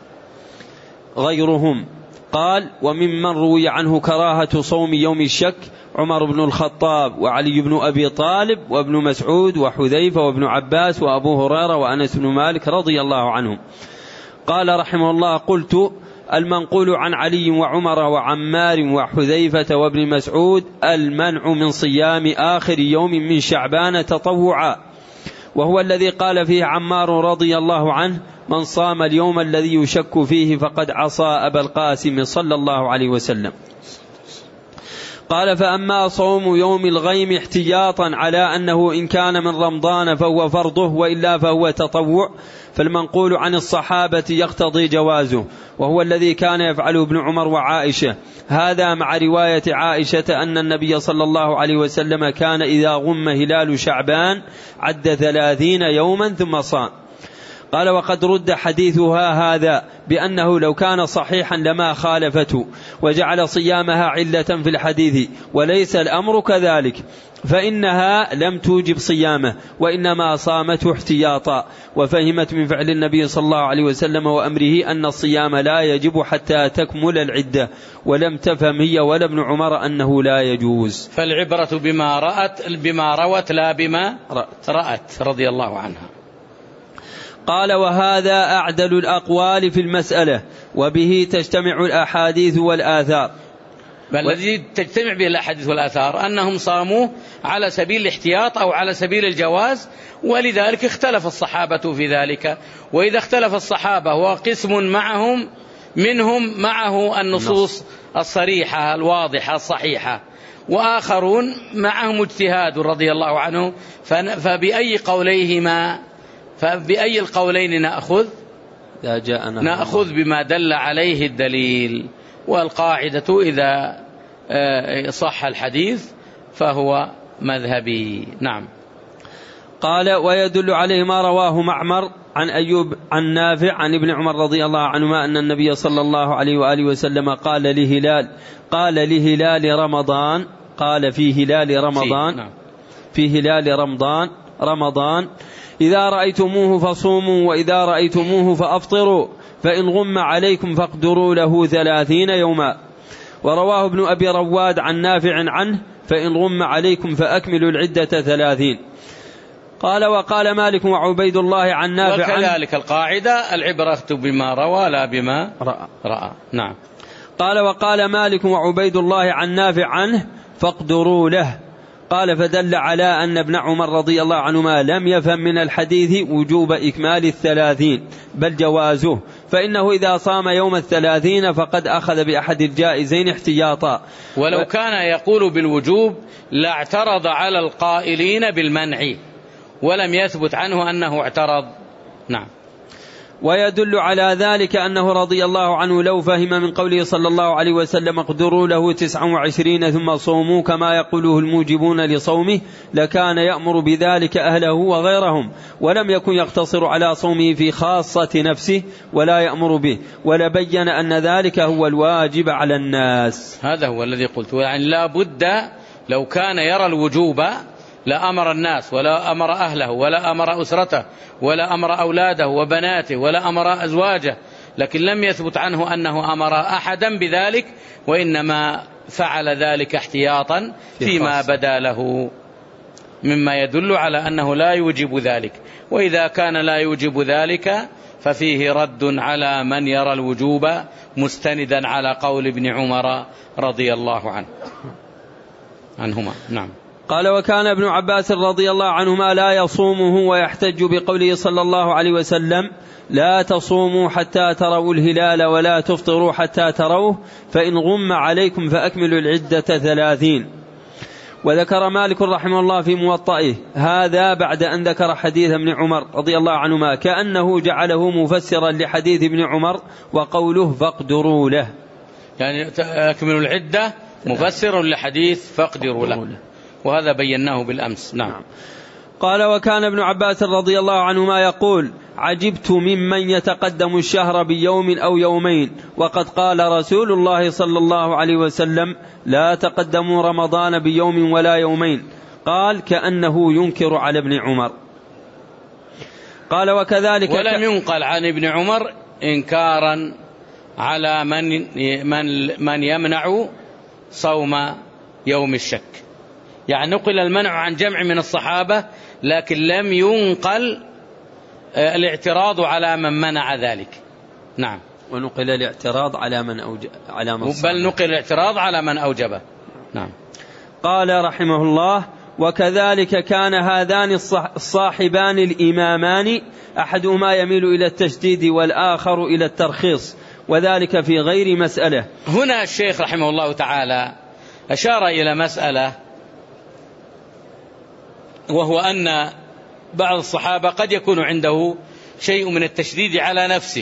غيرهم. قال: وممن روي عنه كراهة صوم يوم الشك عمر بن الخطاب وعلي بن أبي طالب وابن مسعود وحذيفة وابن عباس وأبو هريرة وأنس بن مالك رضي الله عنهم. قال رحمه الله: قلت: المنقول عن علي وعمر وعمار وحذيفة وابن مسعود المنع من صيام آخر يوم من شعبان تطوعا، وهو الذي قال فيه عمار رضي الله عنه: من صام اليوم الذي يشك فيه فقد عصى أبا القاسم صلى الله عليه وسلم. قال: فأما صوم يوم الغيم احتياطا على أنه إن كان من رمضان فهو فرضه، وإلا فهو تطوع، فالمنقول عن الصحابة يقتضي جوازه، وهو الذي كان يفعله ابن عمر وعائشة. هذا مع رواية عائشة أن النبي صلى الله عليه وسلم كان إذا غم هلال شعبان عد ثلاثين يوما ثم صام. قال: وقد رد حديثها هذا بأنه لو كان صحيحا لما خالفته وجعل صيامها علة في الحديث، وليس الأمر كذلك، فإنها لم توجب صيامه، وإنما صامته احتياطا، وفهمت من فعل النبي صلى الله عليه وسلم وأمره أن الصيام لا يجب حتى تكمل العدة، ولم تفهم هي ولا ابن عمر أنه لا يجوز. فالعبرة بما رأت بما روت لا بما رأت, رأت رضي الله عنها. قال: وهذا أعدل الأقوال في المسألة، وبه تجتمع الأحاديث والآثار. بل الذي تجتمع به الأحاديث والآثار أنهم صاموا على سبيل الاحتياط أو على سبيل الجواز، ولذلك اختلف الصحابة في ذلك. وإذا اختلف الصحابة وقسم معهم منهم معه النصوص الصريحة الواضحة الصحيحة، وآخرون معهم اجتهاد رضي الله عنه، فبأي قوليهما فبأي القولين نأخذ؟ نأخذ بما دل عليه الدليل. والقاعدة إذا صح الحديث فهو مذهبي. نعم. قال: ويدل عليه ما رواه معمر عن أيوب عن نافع عن ابن عمر رضي الله عنهما أن النبي صلى الله عليه وآله وسلم قال لهلال قال لهلال رمضان قال في هلال رمضان في هلال رمضان رمضان إذا رأيتموه فصوموا، وإذا رأيتموه فأفطروا، فإن غم عليكم فاقدروا له ثلاثين يوما. ورواه ابن أبي رواد عن نافع عنه: فإن غم عليكم فأكملوا العدة ثلاثين. قال: وقال مالك وعبيد الله عن نافع عنه. وكذلك القاعدة العبرة بما روى لا بما رأى, رأى. نعم. قال: وقال مالك وعبيد الله عن نافع عنه: فاقدروا له. قال: فدل على أن ابن عمر رضي الله عنهما لم يفهم من الحديث وجوب إكمال الثلاثين بل جوازه، فإنه إذا صام يوم الثلاثين فقد أخذ بأحد الجائزين احتياطا. ولو كان يقول بالوجوب لاعترض على القائلين بالمنع، ولم يثبت عنه أنه اعترض. نعم. ويدل على ذلك أنه رضي الله عنه لو فهم من قوله صلى الله عليه وسلم: اقدروا له تسعا وعشرين ثم صوموا كما يقوله الموجبون لصومه، لكان يأمر بذلك أهله وغيرهم، ولم يكن يقتصر على صومه في خاصة نفسه ولا يأمر به، ولبين أن ذلك هو الواجب على الناس. هذا هو الذي قلت، يعني لا بد لو كان يرى الوجوب لا أمر الناس ولا أمر أهله ولا أمر أسرته ولا أمر أولاده وبناته ولا أمر أزواجه، لكن لم يثبت عنه أنه أمر أحدا بذلك، وإنما فعل ذلك احتياطا فيما بدا له، مما يدل على أنه لا يوجب ذلك. وإذا كان لا يوجب ذلك ففيه رد على من يرى الوجوب مستندا على قول ابن عمر رضي الله عنه عنهما. نعم. قال: وكان ابن عباس رضي الله عنهما لا يصومه، ويحتج بقوله صلى الله عليه وسلم: لا تصوموا حتى تروا الهلال ولا تفطروا حتى تروه، فإن غم عليكم فأكملوا العدة ثلاثين. وذكر مالك رحمه الله في موطئه هذا بعد أن ذكر حديث ابن عمر رضي الله عنهما كأنه جعله مفسرا لحديث ابن عمر وقوله فاقدروا له، يعني أكملوا العدة مفسر لحديث فاقدروا له، وهذا بيناه بالأمس. نعم. قال وكان ابن عباس رضي الله عنهما يقول عجبت ممن يتقدم الشهر بيوم أو يومين وقد قال رسول الله صلى الله عليه وسلم لا تقدموا رمضان بيوم ولا يومين. قال كأنه ينكر على ابن عمر. قال وكذلك ولم ينقل عن ابن عمر إنكارا على من من من يمنع صوم يوم الشك، يعني نقل المنع عن جمع من الصحابة لكن لم ينقل الاعتراض على من منع ذلك. نعم. ونقل الاعتراض على من أوجب على من بل نقل الاعتراض على من أوجبه. نعم. قال رحمه الله وكذلك كان هذان الصاحبان الإمامان أحدهما يميل إلى التشديد والآخر إلى الترخيص وذلك في غير مسألة. هنا الشيخ رحمه الله تعالى أشار إلى مسألة، وهو أن بعض الصحابة قد يكون عنده شيء من التشديد على نفسه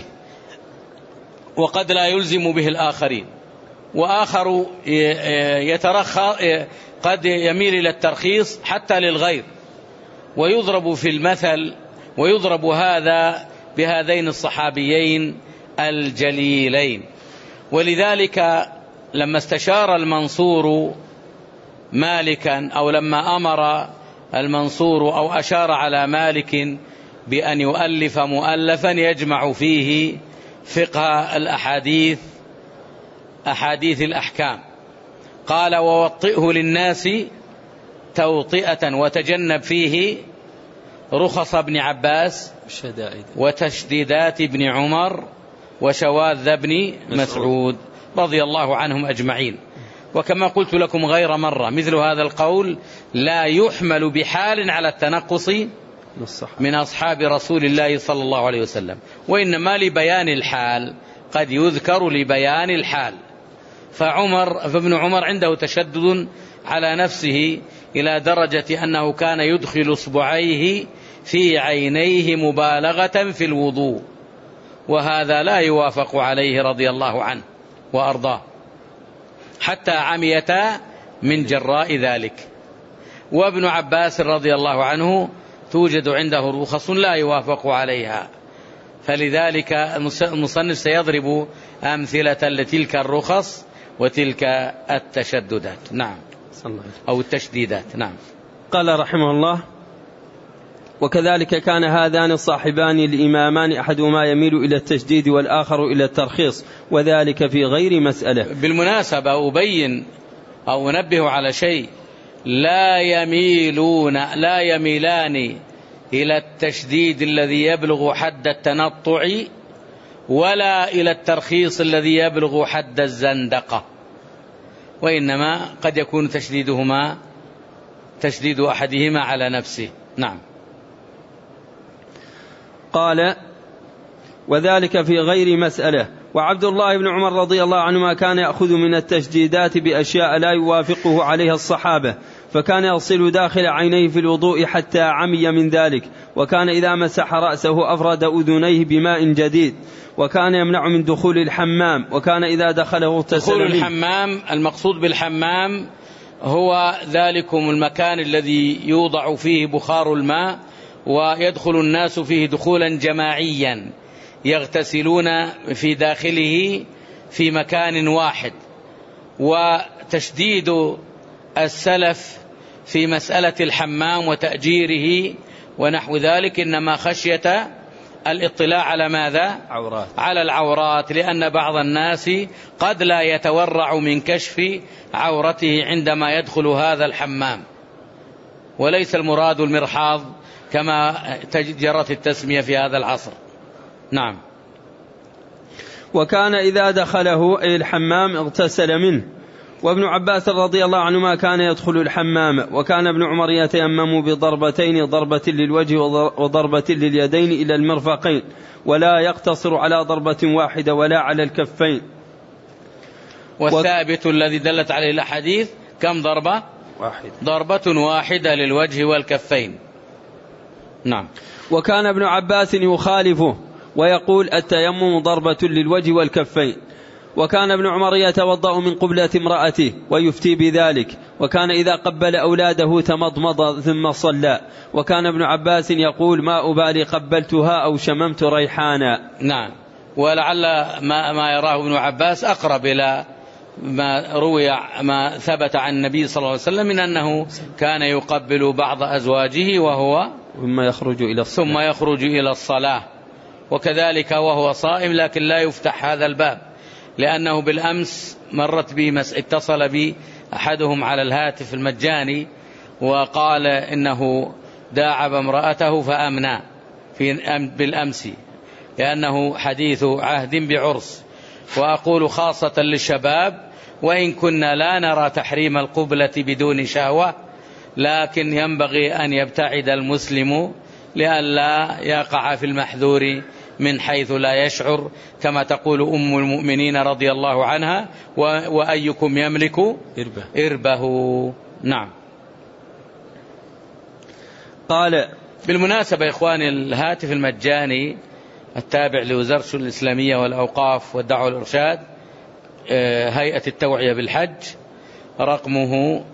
وقد لا يلزم به الآخرين، وآخر يترخى قد يميل إلى الترخيص حتى للغير، ويضرب في المثل ويضرب هذا بهذين الصحابيين الجليلين. ولذلك لما استشار المنصور مالكا أو لما أمر المنصور أو أشار على مالك بأن يؤلف مؤلفا يجمع فيه فقه الأحاديث أحاديث الأحكام، قال ووطئه للناس توطئة وتجنب فيه رخص ابن عباس وتشديدات ابن عمر وشواذ ابن مسعود رضي الله عنهم أجمعين. وكما قلت لكم غير مرة مثل هذا القول لا يحمل بحال على التنقص من أصحاب رسول الله صلى الله عليه وسلم، وإنما لبيان الحال، قد يذكر لبيان الحال. فعمر فابن عمر عنده تشدد على نفسه إلى درجة أنه كان يدخل اصبعيه في عينيه مبالغة في الوضوء، وهذا لا يوافق عليه رضي الله عنه وأرضاه، حتى عميتا من جراء ذلك. وابن عباس رضي الله عنه توجد عنده رخص لا يوافق عليها، فلذلك المصنف سيضرب أمثلة لتلك الرخص وتلك التشددات. نعم. أو التشديدات. نعم. قال رحمه الله وكذلك كان هذان الصاحبان الإمامان أحدهما يميل إلى التشديد والآخر إلى الترخيص وذلك في غير مسألة. بالمناسبة أبين أو أنبه على شيء، لا يميلون لا يميلان إلى التشديد الذي يبلغ حد التنطع ولا إلى الترخيص الذي يبلغ حد الزندقة، وإنما قد يكون تشديدهما تشديد أحدهما على نفسه. نعم. قال وذلك في غير مسألة. وعبد الله بن عمر رضي الله عنهما كان يأخذ من التشديدات بأشياء لا يوافقه عليها الصحابة، فكان يغسل داخل عينيه في الوضوء حتى عمي من ذلك، وكان إذا مسح رأسه أفرد أذنيه بماء جديد، وكان يمنع من دخول الحمام، وكان إذا دخله اغتسل دخول الحمام المقصود بالحمام هو ذلكم المكان الذي يوضع فيه بخار الماء ويدخل الناس فيه دخولا جماعيا يغتسلون في داخله في مكان واحد. وتشديد السلف في مسألة الحمام وتأجيره ونحو ذلك إنما خشية الاطلاع على ماذا؟ عورات. على العورات، لأن بعض الناس قد لا يتورع من كشف عورته عندما يدخل هذا الحمام، وليس المراد المرحاض كما جرت التسمية في هذا العصر. نعم. وكان إذا دخله أي الحمام اغتسل منه. وابن عباس رضي الله عنهما كان يدخل الحمام، وكان ابن عمر يتيمم بضربتين، ضربة للوجه وضربة لليدين إلى المرفقين، ولا يقتصر على ضربة واحدة ولا على الكفين. والثابت و... الذي دلت عليه الأحاديث كم ضربة؟ واحد ضربة واحدة للوجه والكفين. نعم. وكان ابن عباس يخالفه ويقول التيمم ضربة للوجه والكفين. وكان ابن عمر يتوضأ من قبلة امرأته ويفتي بذلك، وكان إذا قبل أولاده تمضمض ثم صلى. وكان ابن عباس يقول ما أبالي قبلتها أو شممت ريحانا. نعم. ولعل ما, ما يراه ابن عباس أقرب إلى ما روي ما ثبت عن النبي صلى الله عليه وسلم من أنه كان يقبل بعض أزواجه وهو ثم يخرج إلى الصلاة, ثم يخرج إلى الصلاة. وكذلك وهو صائم، لكن لا يفتح هذا الباب، لأنه بالأمس مرت بي اتصل بي أحدهم على الهاتف المجاني وقال إنه داعب امرأته فأمنى في بالأمس، لأنه حديث عهد بعرس. وأقول خاصة للشباب، وإن كنا لا نرى تحريم القبلة بدون شهوة، لكن ينبغي أن يبتعد المسلم لئلا يقع في المحذور من حيث لا يشعر، كما تقول أم المؤمنين رضي الله عنها وأيكم يملك إربه, إربه. نعم. قال بالمناسبة إخواني، الهاتف المجاني التابع لوزارة الشؤون الإسلامية والأوقاف والدعوة والإرشاد، هيئة التوعية بالحج، رقمه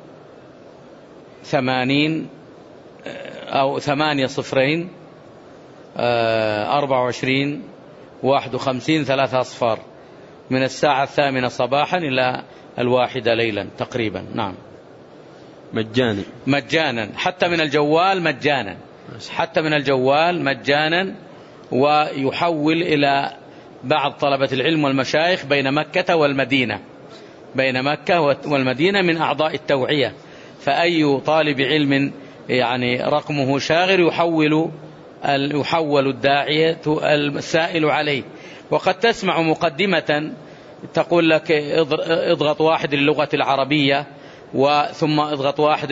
ثمانين أو ثمانية صفرين أربعة وعشرين واحد وخمسين ثلاثة أصفار، من الساعة الثامنة صباحا إلى الواحدة ليلا تقريبا. نعم. مجانا مجانا حتى من الجوال مجانا حتى من الجوال مجانا ويحول إلى بعض طلبة العلم والمشايخ بين مكة والمدينة بين مكة والمدينة من أعضاء التوعية، فأي طالب علم يعني رقمه شاغر يحول يحول الداعية السائل عليه. وقد تسمع مقدمة تقول لك اضغط واحد للغة العربية وثم اضغط واحد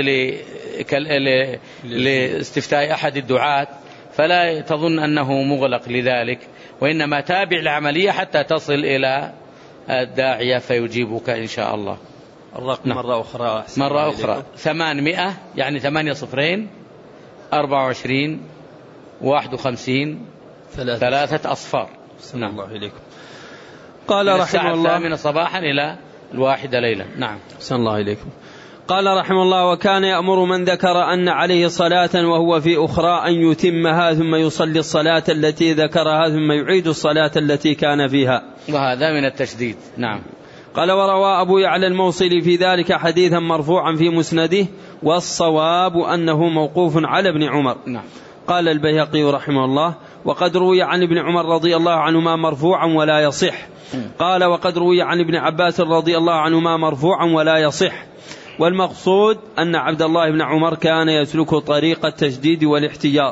لاستفتاء أحد الدعاة، فلا تظن أنه مغلق لذلك، وإنما تابع العملية حتى تصل إلى الداعية فيجيبك إن شاء الله. الرقم نعم. مرة أخرى مرة أخرى ثمانمائة يعني ثمانية صفرين أربعة وعشرين واحد وخمسين ثلاثة, ثلاثة أصفار. نعم. الله إليكم. قال رحمه الساعة الله الثامنة صباحا إلى الواحدة ليلا. نعم. سن الله إليكم. قال رحمه الله وكان يأمر من ذكر أن عليه صلاة وهو في أخرى أن يتمها ثم يصلي الصلاة التي ذكرها ثم يعيد الصلاة التي كان فيها، وهذا من التشديد. نعم. قال وروى أبو يعلى الموصلي في ذلك حديثا مرفوعا في مسنده، والصواب أنه موقوف على ابن عمر. نعم. قال البيهقي رحمه الله وقد روي عن ابن عمر رضي الله عنهما مرفوعا ولا يصح. قال وقد روي عن ابن عباس رضي الله عنهما مرفوعا ولا يصح. والمقصود أن عبد الله بن عمر كان يسلك طريق التشديد والاحتياط.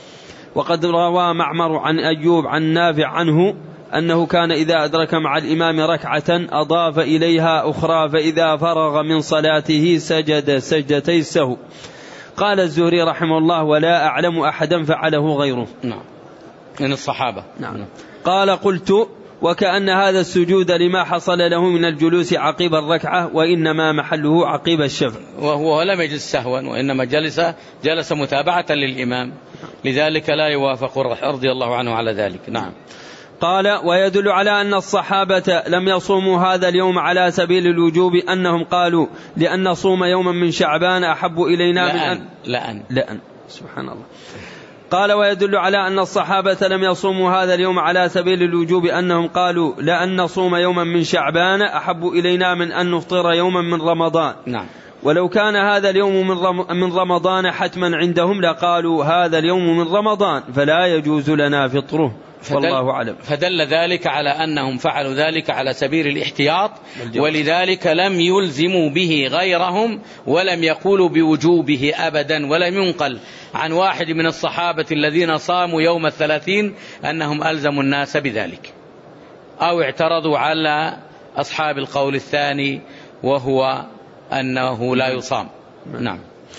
وقد روى معمر عن أيوب عن نافع عنه أنه كان إذا أدرك مع الإمام ركعة أضاف إليها أخرى، فإذا فرغ من صلاته سجد سجدتي السهو. قال الزهري رحمه الله ولا أعلم أحدا فعله غيره. نعم. من الصحابة. نعم. قال قلت وكأن هذا السجود لما حصل له من الجلوس عقيب الركعة، وإنما محله عقيب الشفع، وهو لم يجلس سهوا وإنما جلس جلس متابعة للإمام، لذلك لا يوافق رضي الله عنه على ذلك. نعم. قال ويدل على أن الصحابة لم يصوموا هذا اليوم على سبيل الوجوب أنهم قالوا لأن نصوم يوما من شعبان أحب إلينا من أن لأن لأن سبحان الله. قال ويدل على أن الصحابة لم يصوموا هذا اليوم على سبيل الوجوب أنهم قالوا لأن نصوم يوما من شعبان أحب إلينا من أن نفطر يوما من رمضان. نعم. ولو كان هذا اليوم من رمضان حتما عندهم لقالوا هذا اليوم من رمضان فلا يجوز لنا فطره، والله أعلم. فدل ذلك على أنهم فعلوا ذلك على سبيل الاحتياط، ولذلك لم يلزموا به غيرهم ولم يقولوا بوجوبه أبدا، ولم ينقل عن واحد من الصحابة الذين صاموا يوم الثلاثين أنهم ألزموا الناس بذلك أو اعترضوا على أصحاب القول الثاني وهو أنه لا يصام. نعم.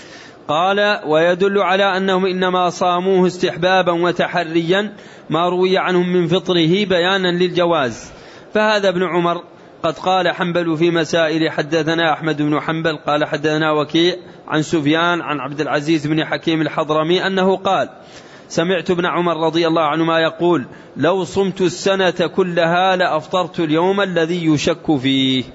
قال ويدل على أنهم إنما صاموه استحبابا وتحريا ما روي عنهم من فطره بيانا للجواز. فهذا ابن عمر وقد قال حنبل في مسائل حدثنا أحمد بن حنبل قال حدثنا وكيع عن سفيان عن عبد العزيز بن حكيم الحضرمي أنه قال سمعت ابن عمر رضي الله عنهما يقول لو صمت السنة كلها لأفطرت اليوم الذي يشك فيه.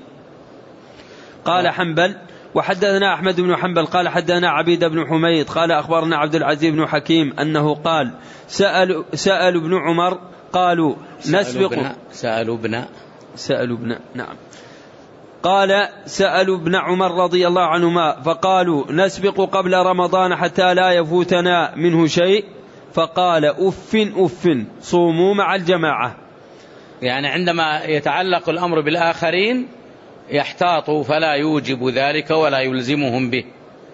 قال حنبل وحدثنا أحمد بن حنبل قال حدثنا عبيد بن حميد قال أخبرنا عبد العزيز بن حكيم أنه قال سأل, سأل ابن عمر قالوا نسبق سألوا ابن سألوا ابن نعم قال سألوا ابن عمر رضي الله عنهما فقالوا نسبق قبل رمضان حتى لا يفوتنا منه شيء فقال أف أف صوموا مع الجماعة. يعني عندما يتعلق الأمر بالآخرين يحتاطوا فلا يوجب ذلك ولا يلزمهم به،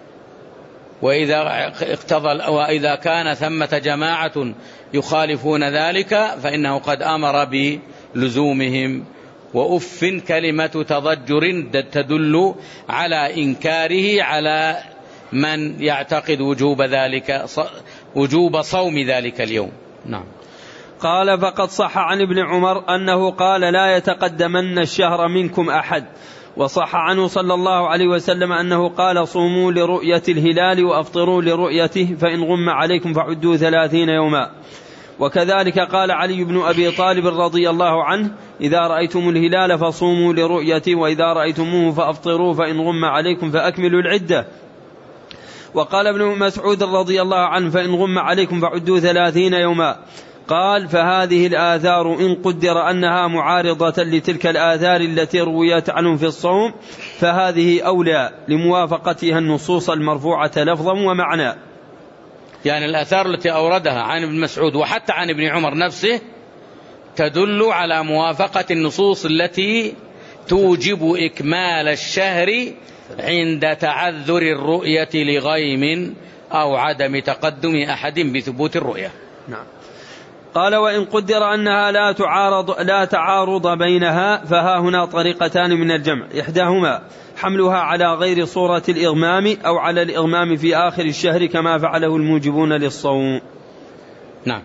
وإذا اقتضى وإذا كان ثمة جماعة يخالفون ذلك فإنه قد أمر بلزومهم. وأف كلمة تضجر تدل على إنكاره على من يعتقد وجوب ذلك وجوب صوم ذلك اليوم. نعم. قال فقد صح عن ابن عمر أنه قال لا يتقدمن الشهر منكم أحد، وصح عنه صلى الله عليه وسلم أنه قال صوموا لرؤية الهلال وأفطروا لرؤيته فإن غم عليكم فعدوا ثلاثين يوما. وكذلك قال علي بن أبي طالب رضي الله عنه إذا رأيتم الهلال فصوموا لرؤيته وإذا رأيتموه فأفطروا فإن غم عليكم فأكملوا العدة. وقال ابن مسعود رضي الله عنه فإن غم عليكم فعدوا ثلاثين يوما. قال فهذه الآثار إن قدر أنها معارضة لتلك الآثار التي رويت عنهم في الصوم فهذه أولى لموافقتها النصوص المرفوعة لفظا ومعنى. يعني الآثار التي أوردها عن ابن مسعود وحتى عن ابن عمر نفسه تدل على موافقة النصوص التي توجب إكمال الشهر عند تعذر الرؤية لغيم أو عدم تقدم أحد بثبوت الرؤية. نعم. قال وإن قدر أنها لا تعارض, لا تعارض بينها فها هنا طريقتان من الجمع، إحداهما حملها على غير صورة الإغمام أو على الإغمام في آخر الشهر كما فعله الموجبون للصوم. نعم.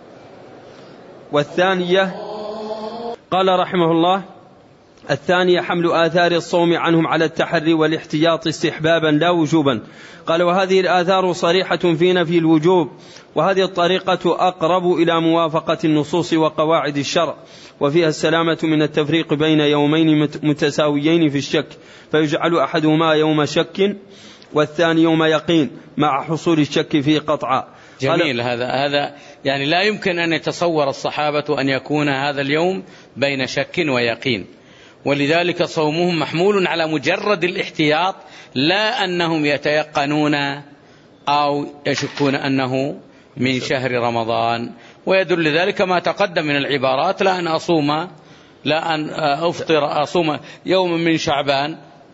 والثانية قال رحمه الله الثانية حمل آثار الصوم عنهم على التحري والاحتياط استحبابا لا وجوبا. قال وهذه الآثار صريحة في نفي الوجوب، وهذه الطريقة أقرب إلى موافقة النصوص وقواعد الشرع، وفيها السلامة من التفريق بين يومين متساويين في الشك فيجعل أحدهما يوم شك والثاني يوم يقين مع حصول الشك فيه قطعا. جميل. هذا هذا يعني لا يمكن أن يتصور الصحابة أن يكون هذا اليوم بين شك ويقين، ولذلك صومهم محمول على مجرد الاحتياط لا أنهم يتيقنون أو يشكون أنه من شهر رمضان. ويدل ذلك ما تقدم من العبارات لا أن أصوم لا أن أفطر أصوم يوم من شعبان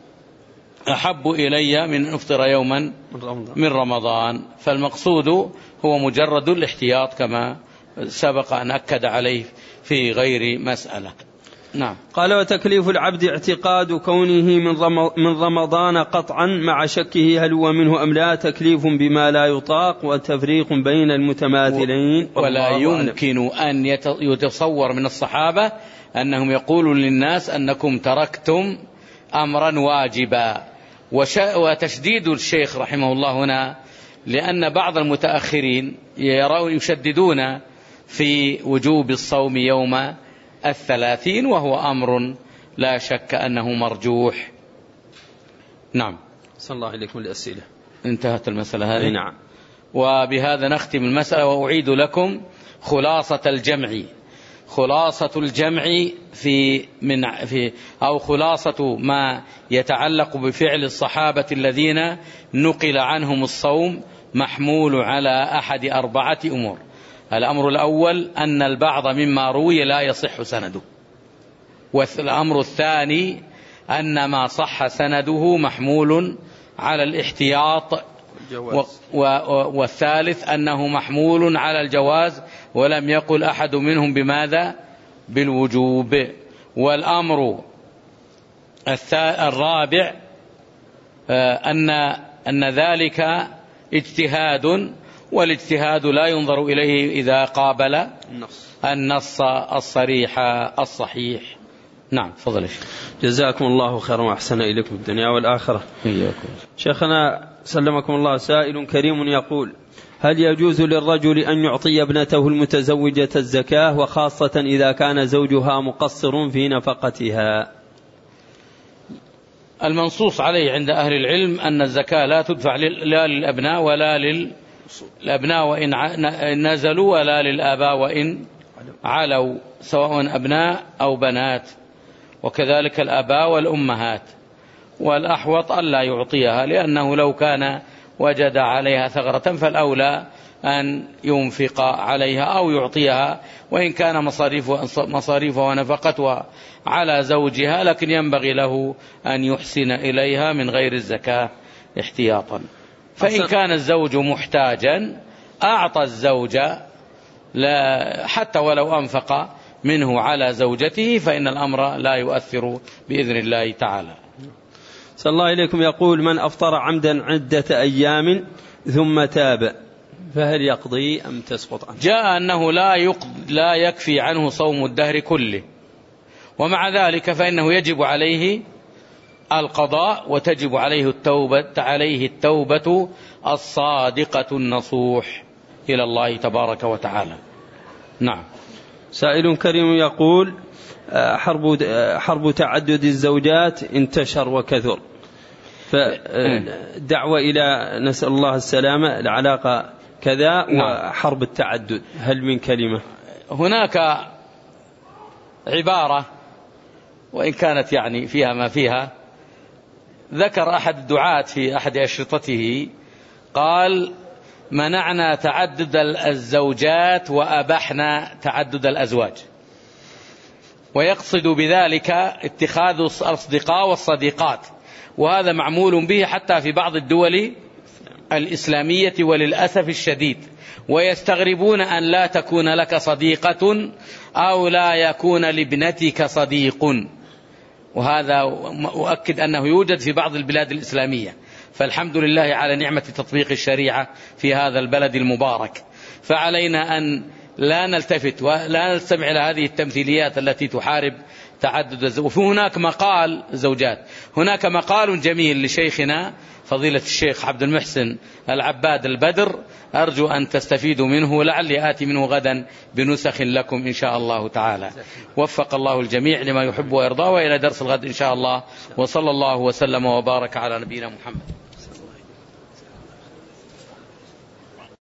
أحب إلي من أفطر يوما من رمضان. فالمقصود هو مجرد الاحتياط كما سبق أن أكد عليه في غير مسألة. نعم. قال وتكليف العبد اعتقاد كونه من رمضان قطعا مع شكه هل هو منه أم لا تكليف بما لا يطاق وتفريق بين المتماثلين. ولا يمكن أن يتصور من الصحابة أنهم يقولون للناس أنكم تركتم أمرا واجبا. وتشديد الشيخ رحمه الله هنا لأن بعض المتأخرين يرون يشددون في وجوب الصوم يوم الثلاثين وهو أمر لا شك أنه مرجوح. نعم. صلى الله عليكم الأسئلة. انتهت المسألة هذه. نعم. وبهذا نختم المسألة وأعيد لكم خلاصة الجمع خلاصة الجمع في من في أو خلاصة ما يتعلق بفعل الصحابة الذين نقل عنهم الصوم محمول على أحد أربعة أمور. الأمر الأول أن البعض مما روي لا يصح سنده، والأمر الثاني أن ما صح سنده محمول على الاحتياط، والثالث أنه محمول على الجواز ولم يقل أحد منهم بماذا بالوجوب. والأمر الرابع أن أن ذلك اجتهاد، والاجتهاد لا ينظر إليه إذا قابل النص الصريح الصحيح. نعم فضل. جزاكم الله خيرا وأحسن إليكم الدنيا والآخرة. إياكم. شيخنا سلمكم الله، سائل كريم يقول: هل يجوز للرجل أن يعطي ابنته المتزوجة الزكاة، وخاصة إذا كان زوجها مقصر في نفقتها؟ المنصوص عليه عند أهل العلم أن الزكاة لا تدفع لا للأبناء ولا للأبناء وإن نزلوا، ولا للآباء وإن علوا، سواء أبناء أو بنات، وكذلك الآباء والأمهات. والأحوط ألا يعطيها، لأنه لو كان وجد عليها ثغرة فالأولى أن ينفق عليها أو يعطيها، وإن كان مصاريفها ونفقتها على زوجها، لكن ينبغي له أن يحسن إليها من غير الزكاة احتياطا. فإن كان الزوج محتاجا أعطى الزوجة حتى ولو أنفق منه على زوجته، فإن الأمر لا يؤثر بإذن الله تعالى. صلى الله إليكم، يقول: من أفطر عمدا عدة أيام ثم تاب فهل يقضي أم تسقط عنه؟ جاء أنه لا, لا يكفي عنه صوم الدهر كله، ومع ذلك فإنه يجب عليه القضاء، وتجب عليه التوبة, عليه التوبة الصادقة النصوح إلى الله تبارك وتعالى. نعم. سائل كريم يقول: حرب, حرب تعدد الزوجات انتشر وكثر، فدعوة إلى نسأل الله السلامة العلاقة كذا. نعم. وحرب التعدد هل من كلمة؟ هناك عبارة وإن كانت يعني فيها ما فيها. ذكر أحد الدعاة في أحد أشرطته قال: منعنا تعدد الزوجات وأبحنا تعدد الأزواج، ويقصد بذلك اتخاذ الأصدقاء والصديقات، وهذا معمول به حتى في بعض الدول الإسلامية وللأسف الشديد، ويستغربون أن لا تكون لك صديقة أو لا يكون لابنتك صديق، وهذا أؤكد أنه يوجد في بعض البلاد الإسلامية. فالحمد لله على نعمة تطبيق الشريعة في هذا البلد المبارك. فعلينا أن لا نلتفت ولا نستمع إلى هذه التمثيليات التي تحارب تعدد الزوجات. وفي هناك مقال زوجات، هناك مقال جميل لشيخنا فضيلة الشيخ عبد المحسن العباد البدر، أرجو أن تستفيدوا منه، لعلي آتي منه غدا بنسخ لكم إن شاء الله تعالى. وفق الله الجميع لما يحب ويرضى، وإلى درس الغد إن شاء الله، وصلى الله وسلم وبارك على نبينا محمد.